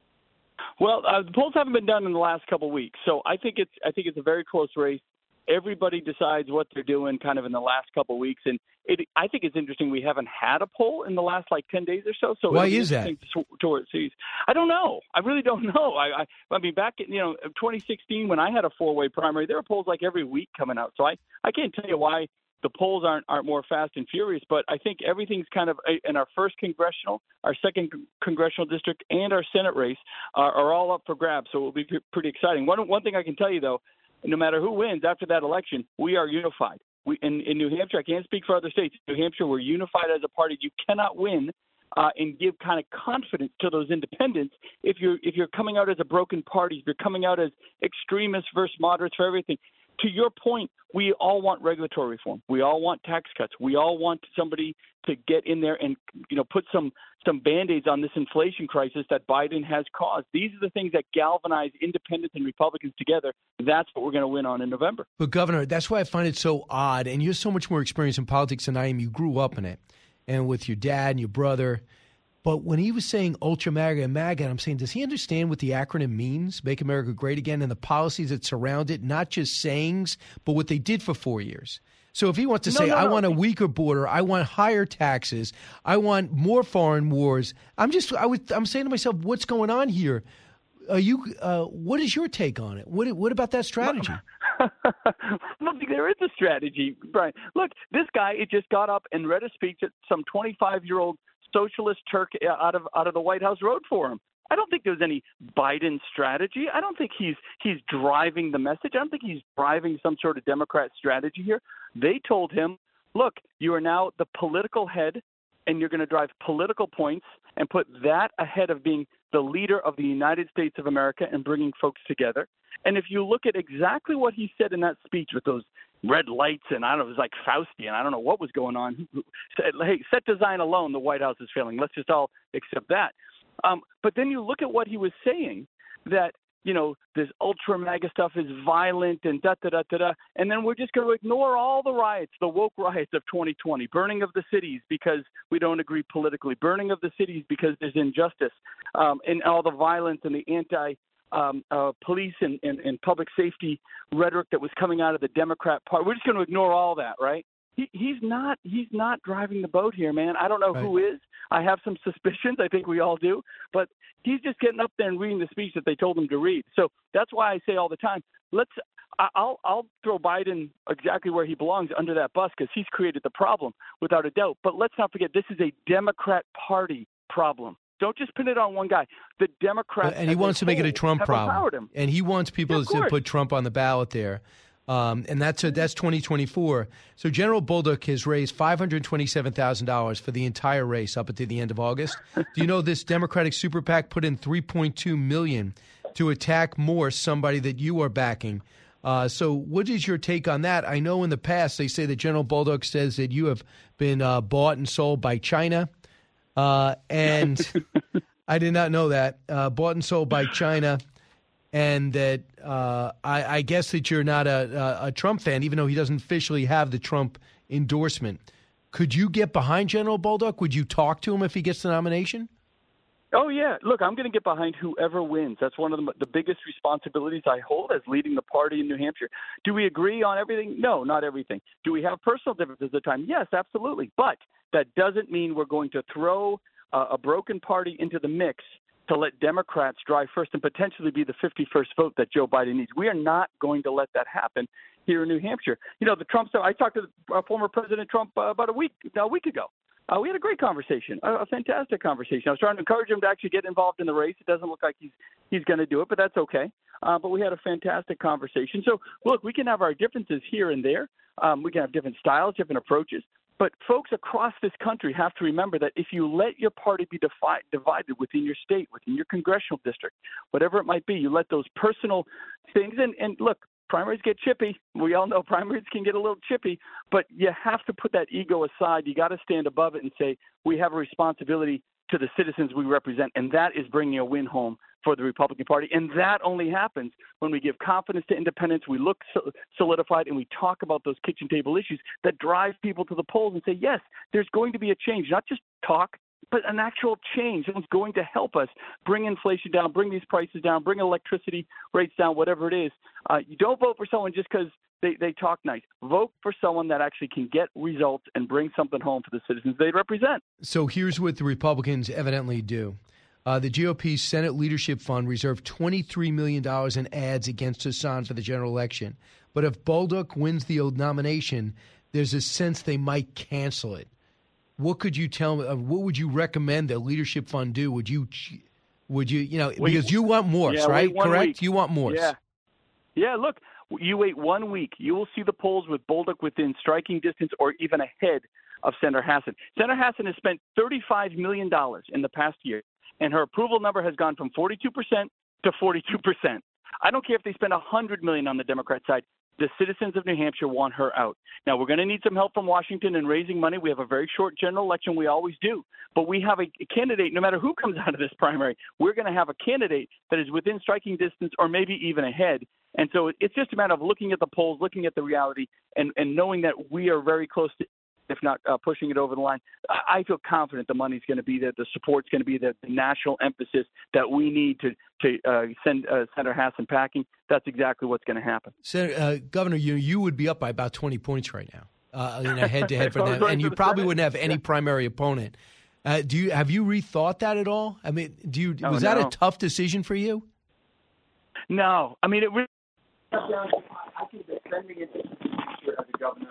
Well, uh, the polls haven't been done in the last couple of weeks, so I think it's I think it's a very close race. Everybody decides what they're doing kind of in the last couple of weeks, and it, I think it's interesting we haven't had a poll in the last like ten days or so. So why is that? To, to see. I don't know. I really don't know. I, I I mean, back in you know twenty sixteen when I had a four-way primary, there were polls like every week coming out. So I, I can't tell you why the polls aren't aren't more fast and furious, but I think everything's kind of in our first congressional, our second congressional district, and our Senate race are, are all up for grabs. So it will be pretty exciting. One one thing I can tell you though, no matter who wins after that election, we are unified. We in, in New Hampshire, I can't speak for other states. New Hampshire, we're unified as a party. You cannot win uh, and give kind of confidence to those independents if you're if you're coming out as a broken party, if you're coming out as extremists versus moderates for everything. To your point, we all want regulatory reform. We all want tax cuts. We all want somebody to get in there and, you know, put some some Band-Aids on this inflation crisis that Biden has caused. These are the things that galvanize independents and Republicans together. That's what we're going to win on in November. But, Governor, that's why I find it so odd. And you're so much more experienced in politics than I am. You grew up in it, and with your dad and your brother. But when he was saying ultra MAGA and MAGA, I'm saying, does he understand what the acronym means, Make America Great Again, and the policies that surround it, not just sayings, but what they did for four years? So if he wants to no, say, no, I no. want a weaker border, I want higher taxes, I want more foreign wars, I'm just, I would, I'm saying to myself, what's going on here? Are you, uh, what is your take on it? What, what about that strategy? I don't think there is a strategy, Brian. Look, this guy, it just got up and read a speech that some twenty-five-year-old socialist Turk out of out of the White House wrote for him. I don't think there's any Biden strategy. I don't think he's he's driving the message. I don't think he's driving some sort of Democrat strategy here. They told him, look, you are now the political head, and you're going to drive political points and put that ahead of being the leader of the United States of America and bringing folks together. And if you look at exactly what he said in that speech with those red lights, and I don't know, it was like Faustian. I don't know what was going on. Hey, set design alone, the White House is failing. Let's just all accept that. Um, but then you look at what he was saying, that, you know, this ultra MAGA stuff is violent and da da da da da, and then we're just going to ignore all the riots, the woke riots of twenty twenty, burning of the cities because we don't agree politically, burning of the cities because there's injustice, um, and all the violence and the anti. Um, uh, police and, and, and public safety rhetoric that was coming out of the Democrat Party. We're just going to ignore all that, right? He, he's not he's not driving the boat here, man. I don't know right. who is. I have some suspicions. I think we all do. But he's just getting up there and reading the speech that they told him to read. So that's why I say all the time, let's I'll I'll throw Biden exactly where he belongs under that bus because he's created the problem without a doubt. But let's not forget this is a Democrat Party problem. Don't just pin it on one guy. The Democrats and he wants to make it a Trump problem, and he wants people yeah, to put Trump on the ballot there, um, and that's a, that's twenty twenty-four. So General Bolduc has raised five hundred twenty-seven thousand dollars for the entire race up until the end of August. Do you know this Democratic super PAC put in three point two million dollars to attack Morse, somebody that you are backing? Uh, so what is your take on that? I know in the past they say that General Bolduc says that you have been uh, bought and sold by China. Uh, and I did not know that. Uh, bought and sold by China. and that uh, I, I guess that you're not a, a, a Trump fan, even though he doesn't officially have the Trump endorsement. Could you get behind General Bolduc? Would you talk to him if he gets the nomination? Oh, yeah. Look, I'm going to get behind whoever wins. That's one of the, the biggest responsibilities I hold as leading the party in New Hampshire. Do we agree on everything? No, not everything. Do we have personal differences at the time? Yes, absolutely. But that doesn't mean we're going to throw uh, a broken party into the mix to let Democrats drive first and potentially be the fifty-first vote that Joe Biden needs. We are not going to let that happen here in New Hampshire. You know, the Trump stuff, I talked to uh, former President Trump uh, about a week, a week ago. Uh, we had a great conversation, a, a fantastic conversation. I was trying to encourage him to actually get involved in the race. It doesn't look like he's he's going to do it, but that's okay. Uh, but we had a fantastic conversation. So, look, we can have our differences here and there. Um, we can have different styles, different approaches. But folks across this country have to remember that if you let your party be defi- divided within your state, within your congressional district, whatever it might be, you let those personal things and, and look, primaries get chippy. We all know primaries can get a little chippy, but you have to put that ego aside. You got to stand above it and say, we have a responsibility to the citizens we represent, and that is bringing a win home for the Republican Party. And that only happens when we give confidence to independents, we look solidified, and we talk about those kitchen table issues that drive people to the polls and say, yes, there's going to be a change, not just talk, but an actual change that's going to help us bring inflation down, bring these prices down, bring electricity rates down, whatever it is. Uh, you don't vote for someone just because they, they talk nice. Vote for someone that actually can get results and bring something home for the citizens they represent. So here's what the Republicans evidently do. Uh, the G O P's Senate Leadership Fund reserved twenty-three million dollars in ads against Hassan for the general election. But if Bolduc wins the nomination, there's a sense they might cancel it. What could you tell me? Uh, what would you recommend the Leadership Fund do? Would you, would you, you know, wait, because you want Morse, yeah, right? Correct? Week. You want Morse. Yeah. Yeah, look, you wait one week. You will see the polls with Bolduc within striking distance or even ahead of Senator Hassan. Senator Hassan has spent thirty-five million dollars in the past year, and her approval number has gone from forty-two percent to forty-two percent. I don't care if they spend one hundred million dollars on the Democrat side. The citizens of New Hampshire want her out. Now, we're going to need some help from Washington in raising money. We have a very short general election. We always do. But we have a, a candidate, no matter who comes out of this primary, we're going to have a candidate that is within striking distance or maybe even ahead. And so it's just a matter of looking at the polls, looking at the reality, and, and knowing that we are very close to, if not uh, pushing it over the line. I feel confident the money's going to be there, the support's going to be there, the national emphasis that we need to to uh, send uh, Senator Hassan packing. That's exactly what's going to happen. Senator, uh, Governor, you you would be up by about twenty points right now uh, in a head-to-head for them, and you probably Senate. wouldn't have any yeah. primary opponent. Uh, do you have you rethought that at all? I mean, do you oh, was no. that a tough decision for you? No, I mean it really. I think that sending it as a governor.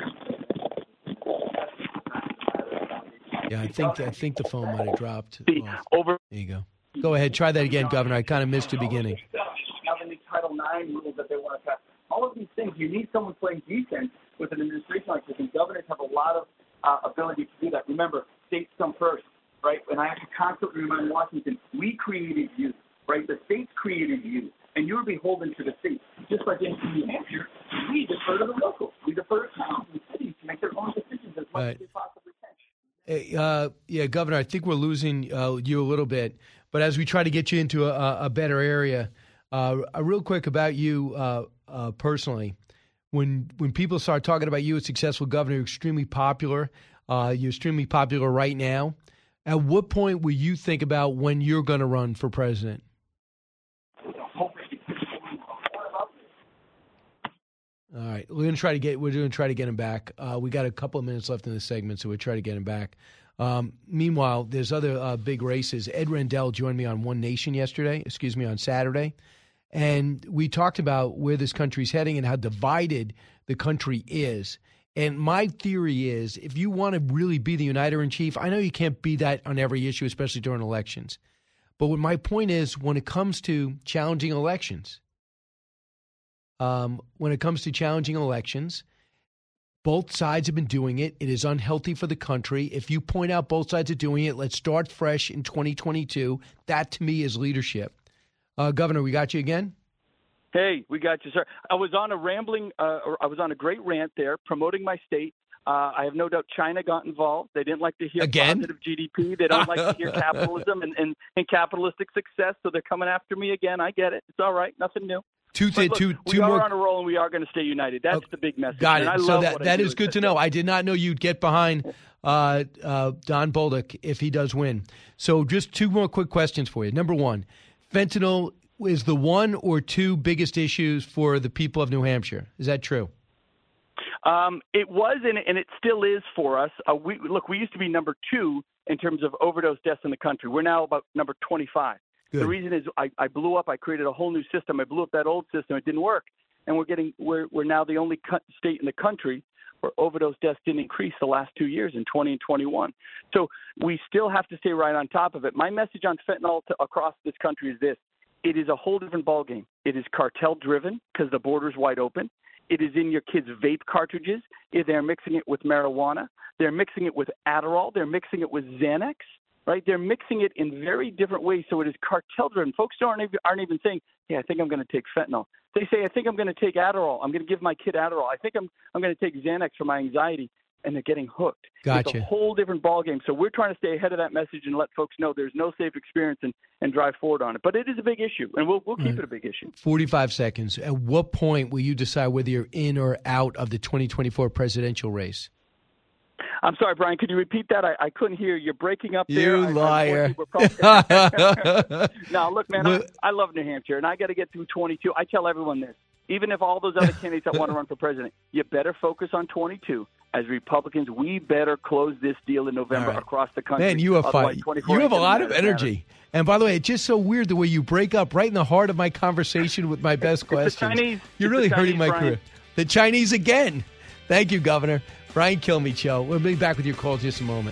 Yeah, I think I think the phone might have dropped. The, over. There you go. Go ahead, try that again, Governor. I kind of missed the beginning. Having these Title nine rules that they want to pass, all of these things, you need someone playing defense with an administration like this, and governors have a lot of uh, ability to do that. Remember, states come first, right? And I have to constantly remind Washington, we created you, right? The states created you, and you're beholden to the states. Just like in New Hampshire, we defer to the locals. We defer to towns and cities to make their own decisions as much right. as they possibly can. Uh, yeah, Governor, I think we're losing uh, you a little bit. But as we try to get you into a, a better area, uh, real quick about you uh, uh, personally. When when people start talking about you as successful governor, you're extremely popular. Uh, you're extremely popular right now. At what point will you think about when you're going to run for president? All right, we're going to try to get we're going to try to get him back. Uh, we got a couple of minutes left in the segment, so we'll try to get him back. Um, meanwhile, there's other uh, big races. Ed Rendell joined me on One Nation yesterday, excuse me, on Saturday, and we talked about where this country's heading and how divided the country is. And my theory is, if you want to really be the uniter-in-chief, I know you can't be that on every issue, especially during elections. But what my point is, when it comes to challenging elections, um, when it comes to challenging elections, both sides have been doing it. It is unhealthy for the country. If you point out both sides are doing it, let's start fresh in twenty twenty-two. That, to me, is leadership. Uh, Governor, we got you again? Hey, we got you, sir. I was on a rambling, uh, I was on a great rant there promoting my state. Uh, I have no doubt China got involved. They didn't like to hear Again? positive G D P. They don't like to hear capitalism and, and, and capitalistic success, so they're coming after me again. I get it. It's all right. Nothing new. Two, th- look, two, we two are more. on a roll, and we are going to stay united. That's the big message. Got and it. I So love that what I that do is good to that know. day. I did not know you'd get behind uh, uh, Don Bolduc if he does win. So just two more quick questions for you. Number one, fentanyl is the one or two biggest issues for the people of New Hampshire. Is that true? Um, it was, and, and it still is for us. Uh, we, look, we used to be number two in terms of overdose deaths in the country. We're now about number twenty-five. Good. The reason is I, I blew up. I created a whole new system. I blew up that old system. It didn't work, and we're getting we're we're now the only co- state in the country where overdose deaths didn't increase the last two years in twenty and twenty-one. So we still have to stay right on top of it. My message on fentanyl to, across this country is this: it is a whole different ballgame. It is cartel driven because the border's wide open. It is in your kids' vape cartridges. They're mixing it with marijuana. They're mixing it with Adderall. They're mixing it with Xanax, right? They're mixing it in very different ways. So it is cartel-driven. Folks aren't even, aren't even saying, hey, I think I'm going to take fentanyl. They say, I think I'm going to take Adderall. I'm going to give my kid Adderall. I think I'm I'm going to take Xanax for my anxiety. And they're getting hooked. Gotcha. It's a whole different ballgame. So we're trying to stay ahead of that message and let folks know there's no safe experience and, and drive forward on it. But it is a big issue, and we'll we'll keep right. it a big issue. forty-five seconds. At what point will you decide whether you're in or out of the twenty twenty-four presidential race? I'm sorry, Brian. Could you repeat that? I, I couldn't hear. You're breaking up there. You I, liar. Probably... no, look, man, I, I love New Hampshire, and I got to get through twenty-two. I tell everyone this. Even if all those other candidates that want to run for president, you better focus on twenty-two. As Republicans, we better close this deal in November right. across the country. Man, you have fun. You have a lot of energy. Matter. And by the way, it's just so weird the way you break up right in the heart of my conversation with my best questions. The Chinese, You're really Chinese, hurting my Brian. career. The Chinese again. Thank you, Governor. Brian Kilmeade Show. We'll be back with your call in just a moment.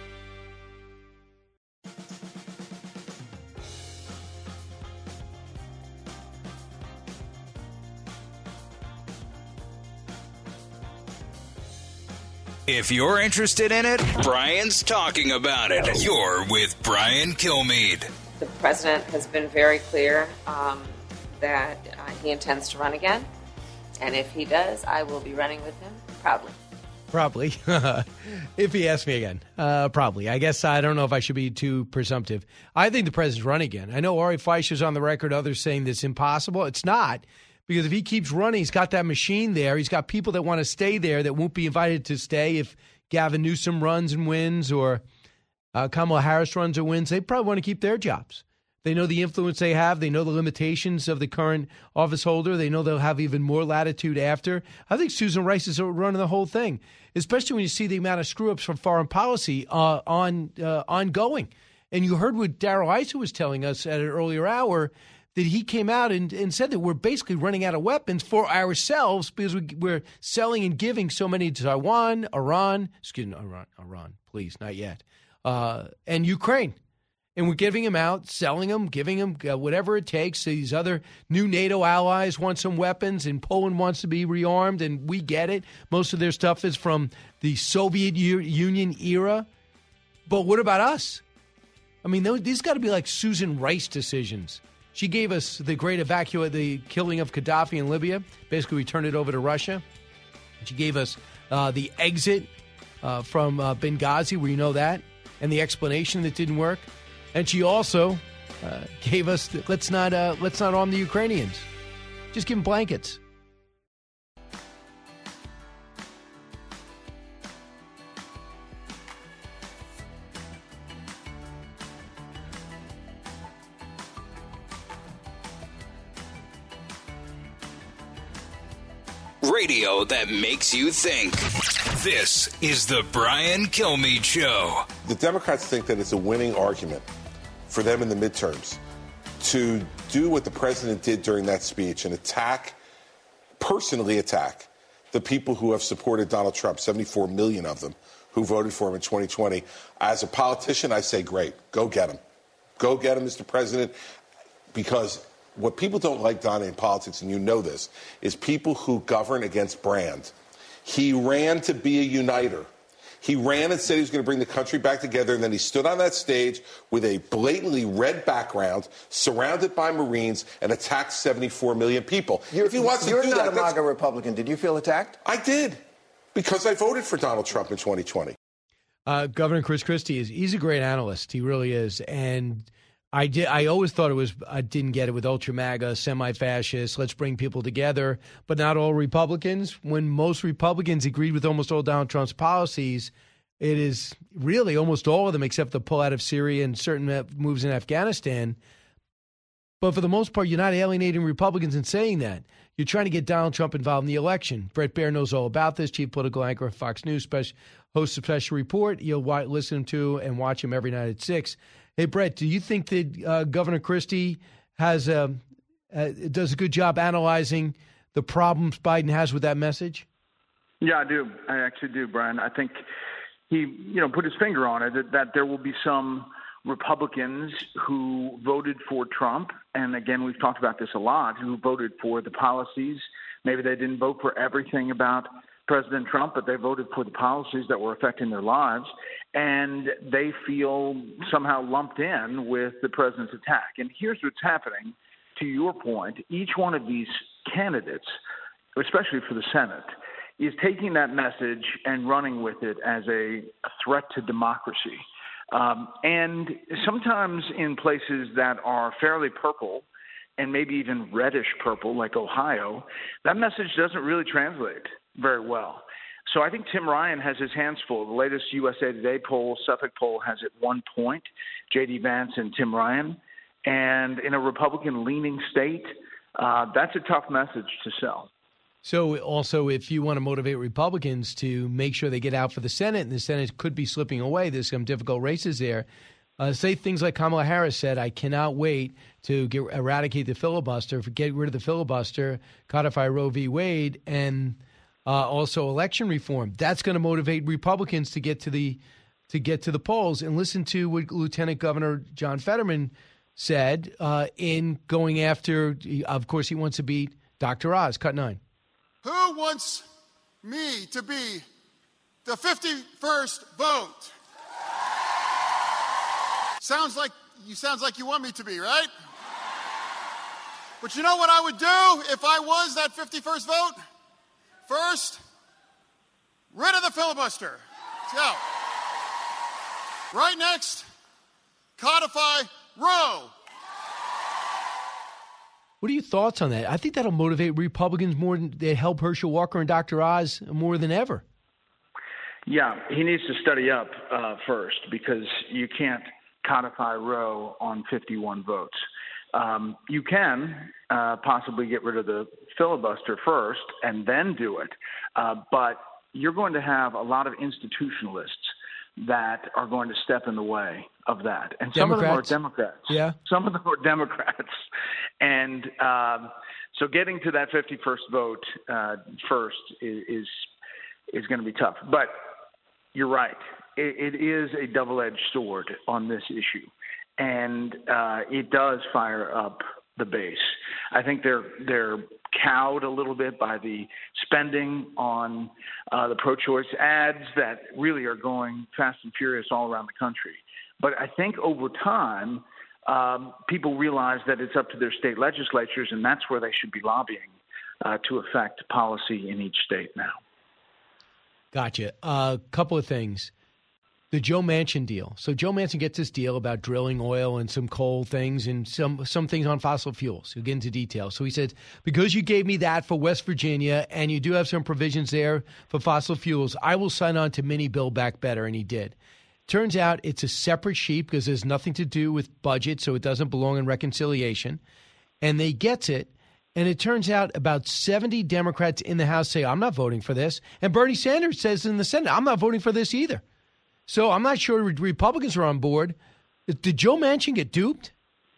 If you're interested in it, Brian's talking about it. You're with Brian Kilmeade. The president has been very clear um, that uh, he intends to run again. And if he does, I will be running with him proudly. Probably. If he asks me again. Uh, probably. I guess I don't know if I should be too presumptive. I think the president's running again. I know Ari Fleischer's on the record, others saying this impossible. It's not. Because if he keeps running, he's got that machine there. He's got people that want to stay there that won't be invited to stay if Gavin Newsom runs and wins or uh, Kamala Harris runs or wins. They probably want to keep their jobs. They know the influence they have. They know the limitations of the current office holder. They know they'll have even more latitude after. I think Susan Rice is running the whole thing, especially when you see the amount of screw-ups from foreign policy uh, on uh, ongoing. And you heard what Darrell Issa was telling us at an earlier hour, that he came out and, and said that we're basically running out of weapons for ourselves because we, we're selling and giving so many to Taiwan, Iran, excuse me, Iran, Iran, please, not yet, uh, and Ukraine. And we're giving them out, selling them, giving them uh, whatever it takes. These other new NATO allies want some weapons, and Poland wants to be rearmed, and we get it. Most of their stuff is from the Soviet U- Union era. But what about us? I mean, these got to be like Susan Rice decisions. She gave us the great evacuate, the killing of Gaddafi in Libya. Basically, we turned it over to Russia. She gave us uh, the exit uh, from uh, Benghazi, where you know that, and the explanation that didn't work. And she also uh, gave us the, let's not uh, let's not arm the Ukrainians. Just give them blankets. Radio that makes you think. This is the Brian Kilmeade Show. The Democrats think that it's a winning argument for them in the midterms to do what the president did during that speech and attack, personally attack, the people who have supported Donald Trump, seventy-four million of them who voted for him in twenty twenty. As a politician, I say, great, go get him. Go get him, Mister President, because what people don't like, Donna, in politics, and you know this, is people who govern against brand. He ran to be a uniter. He ran and said he was going to bring the country back together, and then he stood on that stage with a blatantly red background, surrounded by Marines, and attacked seventy-four million people. You're, if he wants you're to do not that, a MAGA Republican. Did you feel attacked? I did. Because I voted for Donald Trump in twenty twenty. Uh, Governor Chris Christie is he's a great analyst. He really is. And I did. I always thought it was. I didn't get it with ultra MAGA, semi-fascist. Let's bring people together, but not all Republicans. When most Republicans agreed with almost all Donald Trump's policies, it is really almost all of them, except the pull out of Syria and certain moves in Afghanistan. But for the most part, you're not alienating Republicans in saying that. You're trying to get Donald Trump involved in the election. Brett Baer knows all about this. Chief political anchor of Fox News, special, hosts a special report. You'll wa- listen to and watch him every night at six. Hey, Brett, do you think that uh, Governor Christie has a, uh, does a good job analyzing the problems Biden has with that message? Yeah, I do. I actually do, Brian. I think he, you know, put his finger on it, that, that there will be some Republicans who voted for Trump, and again, we've talked about this a lot, who voted for the policies. Maybe they didn't vote for everything about President Trump, but they voted for the policies that were affecting their lives, and they feel somehow lumped in with the president's attack. And here's what's happening, to your point. Each one of these candidates, especially for the Senate, is taking that message and running with it as a, a threat to democracy. Um, and sometimes in places that are fairly purple and maybe even reddish purple, like Ohio, that message doesn't really translate very well. So I think Tim Ryan has his hands full. The latest U S A Today poll, Suffolk poll, has it one point, J D Vance and Tim Ryan. And in a Republican-leaning state, uh, that's a tough message to sell. So also, if you want to motivate Republicans to make sure they get out for the Senate, and the Senate could be slipping away, there's some difficult races there, uh, say things like Kamala Harris said, I cannot wait to get, eradicate the filibuster, get rid of the filibuster, codify Roe v. Wade, and uh, also election reform. That's going to motivate Republicans to get to the to get to the polls. And listen to what Lieutenant Governor John Fetterman said uh, in going after, of course, he wants to beat Doctor Oz. Cut nine. Who wants me to be the fifty-first vote? Sounds like you sounds like you want me to be, right? But you know what I would do if I was that fifty-first vote? First, rid of the filibuster. So, right next, codify Roe. What are your thoughts on that? I think that'll motivate Republicans more than they help Herschel Walker and Doctor Oz more than ever. Yeah, he needs to study up uh, first, because you can't codify Roe on fifty-one votes. Um, you can uh, possibly get rid of the filibuster first and then do it, uh, but you're going to have a lot of institutionalists that are going to step in the way of that. And some Democrats. of them are Democrats. Yeah. Some of them are Democrats. And um, so getting to that fifty-first vote uh, first is, is is going to be tough. But you're right. It, it is a double-edged sword on this issue. And uh, it does fire up the base. I think they're they're cowed a little bit by the spending on uh, the pro-choice ads that really are going fast and furious all around the country. But I think over time, um, people realize that it's up to their state legislatures, and that's where they should be lobbying uh, to affect policy in each state now. Gotcha. A uh, couple of things. The Joe Manchin deal. So Joe Manchin gets this deal about drilling oil and some coal things and some some things on fossil fuels. He'll get into detail. So he said, because you gave me that for West Virginia and you do have some provisions there for fossil fuels, I will sign on to mini Build Back Better. And he did. Turns out it's a separate sheet because there's nothing to do with budget, so it doesn't belong in reconciliation. And they get it. And it turns out about seventy Democrats in the House say, I'm not voting for this. And Bernie Sanders says in the Senate, I'm not voting for this either. So I'm not sure Republicans are on board. Did Joe Manchin get duped?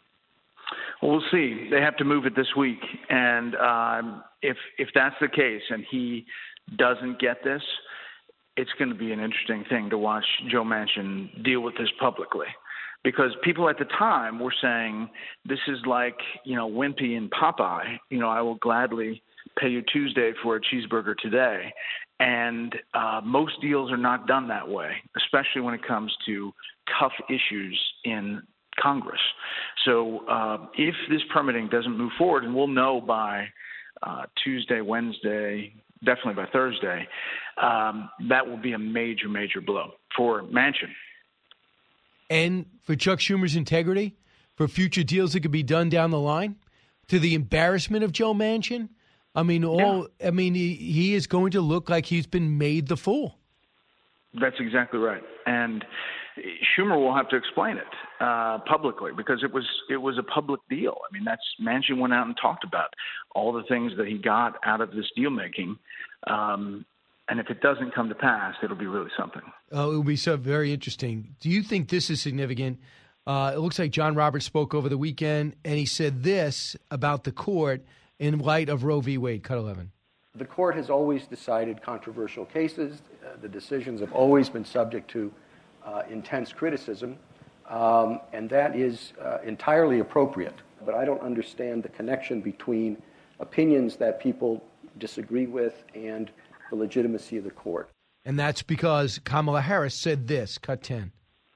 Well, we'll see. They have to move it this week. And um, if if that's the case and he doesn't get this, it's going to be an interesting thing to watch Joe Manchin deal with this publicly. Because people at the time were saying, this is like, you know, Wimpy and Popeye. You know, I will gladly pay you Tuesday for a cheeseburger today. And uh, most deals are not done that way, especially when it comes to tough issues in Congress. So uh, if this permitting doesn't move forward, and we'll know by uh, Tuesday, Wednesday, definitely by Thursday, um, that will be a major, major blow for Manchin. And for Chuck Schumer's integrity, for future deals that could be done down the line, to the embarrassment of Joe Manchin. I mean, all. Yeah. I mean, he, he is going to look like he's been made the fool. That's exactly right, and Schumer will have to explain it uh, publicly because it was it was a public deal. I mean, that's Manchin went out and talked about all the things that he got out of this deal making, um, and if it doesn't come to pass, it'll be really something. Oh, it will be so very interesting. Do you think this is significant? Uh, it looks like John Roberts spoke over the weekend, and he said this about the court in light of Roe v. Wade. Cut eleven. The court has always decided controversial cases. Uh, the decisions have always been subject to uh, intense criticism, um, and that is uh, entirely appropriate. But I don't understand the connection between opinions that people disagree with and the legitimacy of the court. And that's because Kamala Harris said this. Cut ten.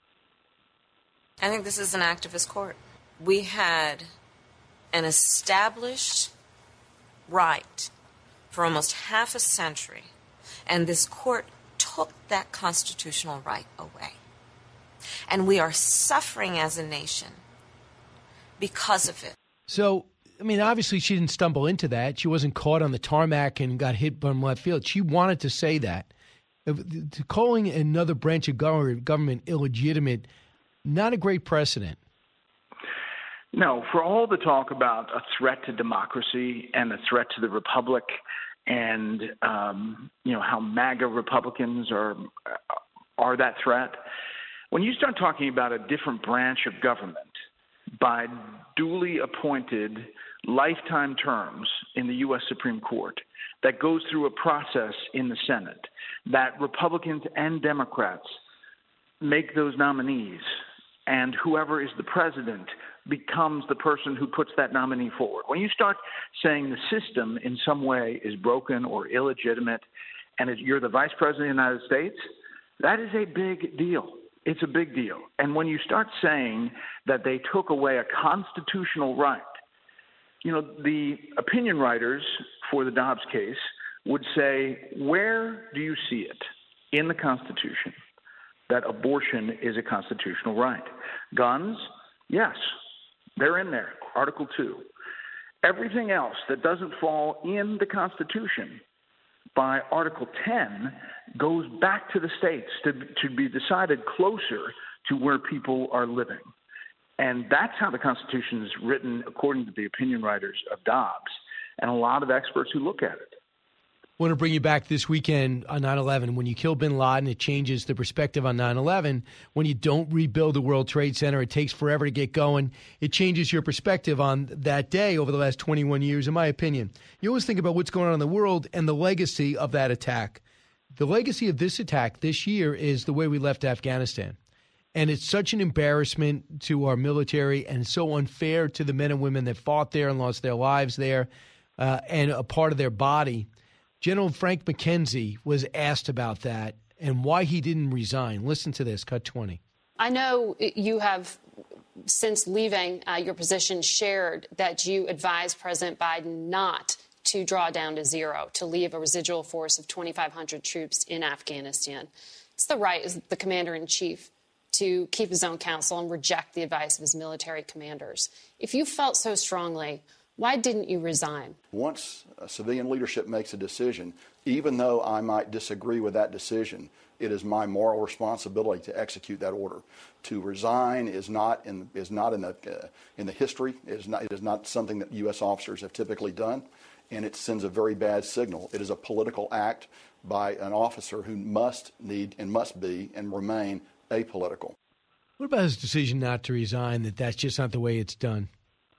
I think this is an activist court. We had an established right for almost half a century, and this court took that constitutional right away. And we are suffering as a nation because of it. So, I mean, obviously she didn't stumble into that. She wasn't caught on the tarmac and got hit from left field. She wanted to say that. Calling another branch of government illegitimate, not a great precedent. No, for all the talk about a threat to democracy and a threat to the republic, and um, you know how MAGA Republicans are are that threat. When you start talking about a different branch of government by duly appointed lifetime terms in the U S Supreme Court that goes through a process in the Senate, that Republicans and Democrats make those nominees, and whoever is the president becomes the person who puts that nominee forward. When you start saying the system in some way is broken or illegitimate and you're the vice president of the United States, that is a big deal. It's a big deal. And when you start saying that they took away a constitutional right, you know, the opinion writers for the Dobbs case would say, where do you see it in the Constitution that abortion is a constitutional right? Guns? Yes. They're in there, Article two. Everything else that doesn't fall in the Constitution by Article ten goes back to the states to, to be decided closer to where people are living. And that's how the Constitution is written according to the opinion writers of Dobbs and a lot of experts who look at it. I want to bring you back this weekend on nine eleven. When you kill bin Laden, it changes the perspective on nine eleven. When you don't rebuild the World Trade Center, it takes forever to get going. It changes your perspective on that day over the last twenty-one years, in my opinion. You always think about what's going on in the world and the legacy of that attack. The legacy of this attack this year is the way we left Afghanistan. And it's such an embarrassment to our military and so unfair to the men and women that fought there and lost their lives there uh, and a part of their body. General Frank McKenzie was asked about that and why he didn't resign. Listen to this, cut twenty. I know you have, since leaving uh, your position, shared that you advised President Biden not to draw down to zero, to leave a residual force of twenty-five hundred troops in Afghanistan. It's the right as the commander-in-chief to keep his own counsel and reject the advice of his military commanders. If you felt so strongly, why didn't you resign? Once a civilian leadership makes a decision, even though I might disagree with that decision, it is my moral responsibility to execute that order. To resign is not in is not in the uh, in the history. It is not it is not something that U S officers have typically done, and it sends a very bad signal. It is a political act by an officer who must need and must be and remain apolitical. What about his decision not to resign? That that's just not the way it's done.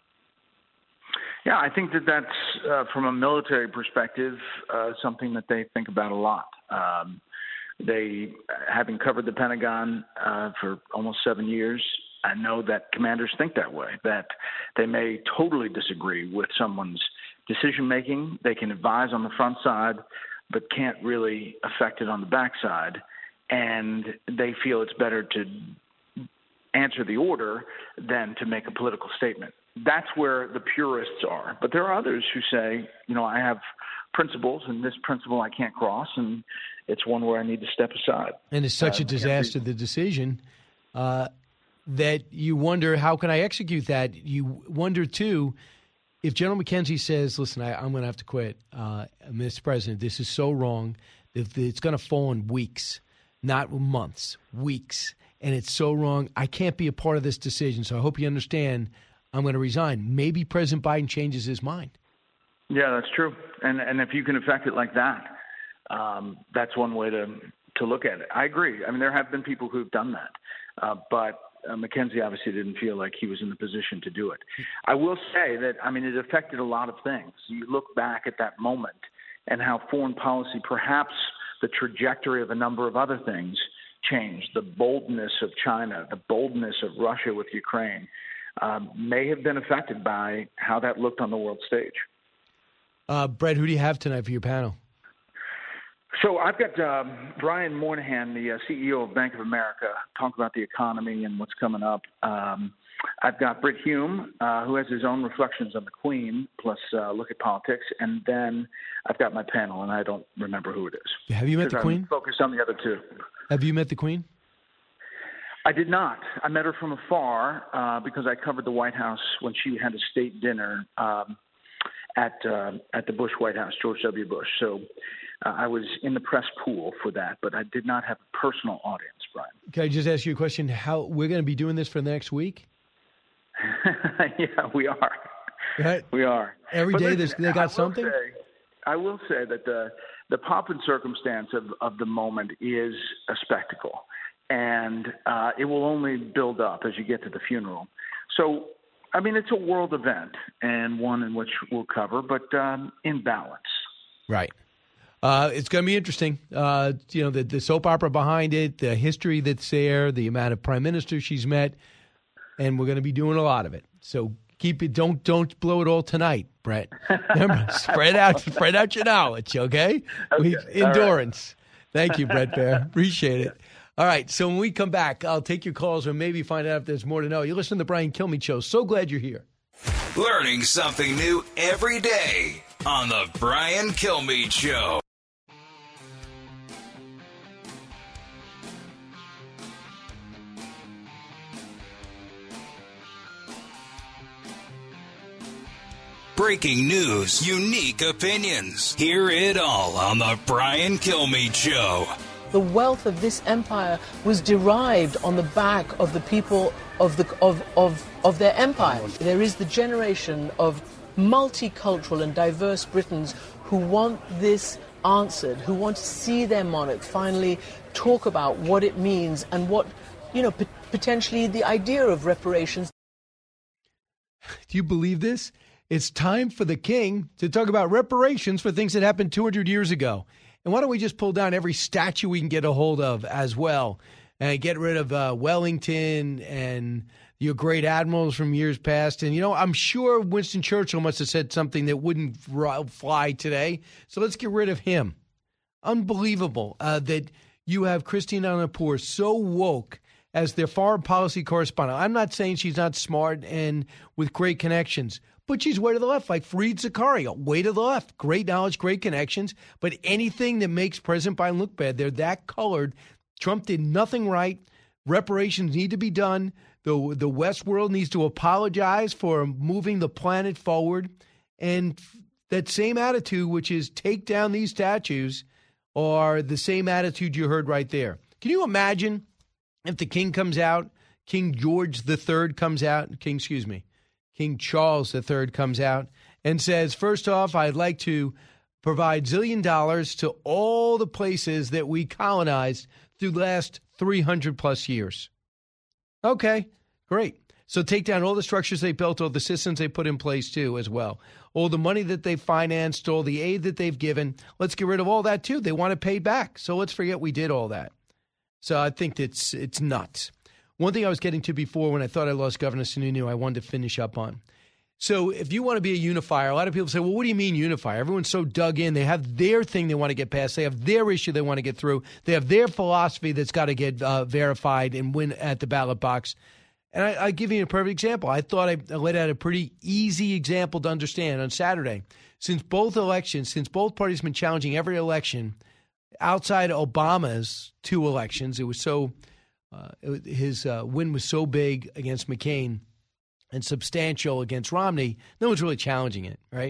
Yeah, I think that that's, uh, from a military perspective, uh, something that they think about a lot. Um, they, having covered the Pentagon uh, for almost seven years, I know that commanders think that way, that they may totally disagree with someone's decision-making. They can advise on the front side, but can't really affect it on the backside. And they feel it's better to answer the order than to make a political statement. That's where the purists are. But there are others who say, you know, I have principles, and this principle I can't cross, and it's one where I need to step aside. And it's such uh, a disaster, the decision, uh, that you wonder, how can I execute that? You wonder, too, if General McKenzie says, listen, I, I'm going to have to quit, uh, Mister President, this is so wrong, if it's going to fall in weeks, not months, weeks, and it's so wrong, I can't be a part of this decision, so I hope you understand I'm going to resign. Maybe President Biden changes his mind. Yeah, that's true. And and if you can affect it like that, um, that's one way to to look at it. I agree. I mean, there have been people who've done that, uh, but uh, McKenzie obviously didn't feel like he was in the position to do it. I will say that, I mean, it affected a lot of things. You look back at that moment and how foreign policy, perhaps the trajectory of a number of other things changed. The boldness of China, the boldness of Russia with Ukraine um, may have been affected by how that looked on the world stage. Uh, Brett, who do you have tonight for your panel? So I've got um, Brian Moynihan, the uh, C E O of Bank of America, talk about the economy and what's coming up. Um, I've got Britt Hume, uh, who has his own reflections on the Queen, plus uh, look at politics. And then I've got my panel, and I don't remember who it is. Have you met the Queen? I'm focused on the other two. Have you met the Queen? I did not. I met her from afar uh, because I covered the White House when she had a state dinner um, at uh, at the Bush White House, George W. Bush. So uh, I was in the press pool for that, but I did not have a personal audience, Brian. Can I just ask you a question? How we're going to be doing this for the next week? Yeah, we are. Right. We are. Every but day listen, they I got will something? Say, I will say that the, the pomp and circumstance of, of the moment is a spectacle, and uh, it will only build up as you get to the funeral. So, I mean, it's a world event and one in which we'll cover, but um, in balance. Right. Uh, it's going to be interesting. Uh, you know, the, the soap opera behind it, the history that's there, the amount of prime ministers she's met, and we're going to be doing a lot of it. So keep it. Don't don't blow it all tonight, Brett. Remember, spread out spread out your knowledge. Okay. Okay. We, endurance. Right. Thank you, Brett Baer. Appreciate it. All right. So when we come back, I'll take your calls or maybe find out if there's more to know. You listen to the Brian Kilmeade Show. So glad you're here. Learning something new every day on the Brian Kilmeade Show. Breaking news, unique opinions. Hear it all on the Brian Kilmeade Show. The wealth of this empire was derived on the back of the people of the of of of their empire. There is the generation of multicultural and diverse Britons who want this answered, who want to see their monarch finally talk about what it means and what, you know, p- potentially the idea of reparations. Do you believe this? It's time for the king to talk about reparations for things that happened two hundred years ago. And why don't we just pull down every statue we can get a hold of as well and get rid of uh, Wellington and your great admirals from years past. And, you know, I'm sure Winston Churchill must have said something that wouldn't fly today. So let's get rid of him. Unbelievable uh, that you have Christine Amanpour so woke as their foreign policy correspondent. I'm not saying she's not smart and with great connections, but she's way to the left, like Fareed Zakaria, way to the left. Great knowledge, great connections. But anything that makes President Biden look bad, they're that colored. Trump did nothing right. Reparations need to be done. The, the West world needs to apologize for moving the planet forward. And that same attitude, which is take down these statues, are the same attitude you heard right there. Can you imagine if the king comes out, King George the Third comes out, King, excuse me, King Charles the Third comes out and says, first off, I'd like to provide zillion dollars to all the places that we colonized through the last three hundred plus years. Okay, great. So take down all the structures they built, all the systems they put in place too as well. All the money that they financed, all the aid that they've given. Let's get rid of all that too. They want to pay back. So let's forget we did all that. So I think it's it's nuts. One thing I was getting to before when I thought I lost Governor Sununu, I wanted to finish up on. So if you want to be a unifier, a lot of people say, well, what do you mean unifier? Everyone's so dug in. They have their thing they want to get past. They have their issue they want to get through. They have their philosophy that's got to get uh, verified and win at the ballot box. And I, I give you a perfect example. I thought I, I laid out a pretty easy example to understand on Saturday. Since both elections, since both parties have been challenging every election, outside Obama's two elections, it was so uh, it, his uh, win was so big against McCain and substantial against Romney. No one's really challenging it, right?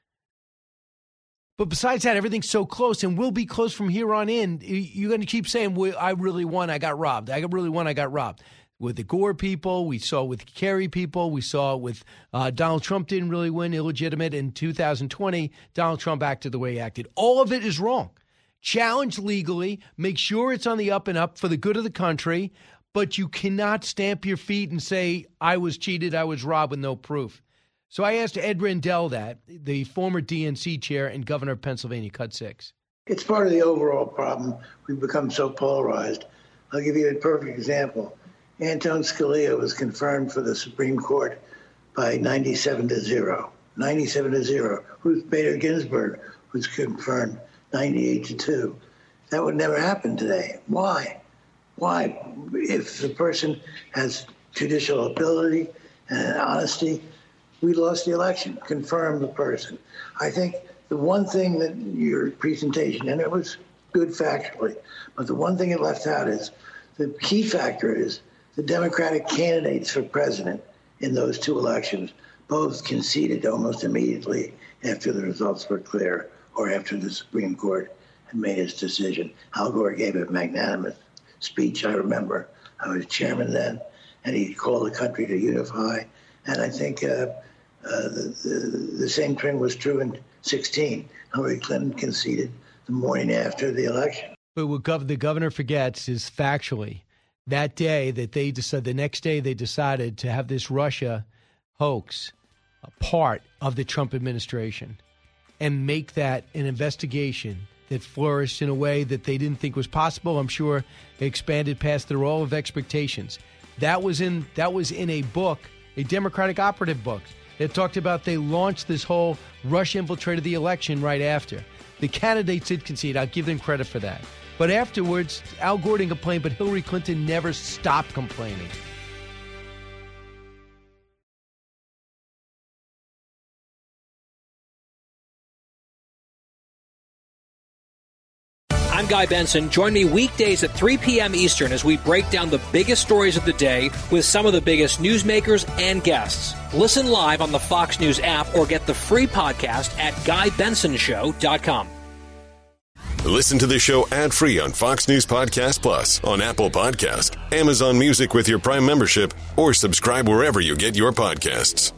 But besides that, everything's so close and will be close from here on in. You're going to keep saying, well, I really won, I got robbed. I really won, I got robbed. With the Gore people, we saw with Kerry people, we saw with uh, Donald Trump didn't really win, illegitimate. In two thousand twenty, Donald Trump acted the way he acted. All of it is wrong. Challenge legally, make sure it's on the up and up for the good of the country, but you cannot stamp your feet and say, I was cheated, I was robbed with no proof. So I asked Ed Rendell that, the former D N C chair and governor of Pennsylvania, cut six. It's part of the overall problem. We've become so polarized. I'll give you a perfect example. Anton Scalia was confirmed for the Supreme Court by ninety-seven to zero. ninety-seven to zero. Ruth Bader Ginsburg was confirmed ninety-eight to two. That would never happen today. Why? Why? If the person has judicial ability and honesty, we lost the election. Confirm the person. I think the one thing that your presentation, and it was good factually, but the one thing it left out is the key factor is the Democratic candidates for president in those two elections both conceded almost immediately after the results were clear or after the Supreme Court had made its decision. Al Gore gave a magnanimous speech, I remember. I was chairman then, and he called the country to unify. And I think uh, uh, the, the, the same thing was true in sixteen. Hillary Clinton conceded the morning after the election. But what gov- the governor forgets is factually, that day that they decided, the next day they decided to have this Russia hoax a part of the Trump administration and make that an investigation that flourished in a way that they didn't think was possible. I'm sure they expanded past their all of expectations. That was in that was in a book, a Democratic operative book, that talked about they launched this whole Russia infiltrated the election right after. The candidates did concede. I'll give them credit for that. But afterwards, Al Gore didn't complain, but Hillary Clinton never stopped complaining. I'm Guy Benson. Join me weekdays at three p.m. Eastern as we break down the biggest stories of the day with some of the biggest newsmakers and guests. Listen live on the Fox News app or get the free podcast at guy benson show dot com. Listen to the show ad-free on Fox News Podcast Plus, on Apple Podcast, Amazon Music with your Prime membership, or subscribe wherever you get your podcasts.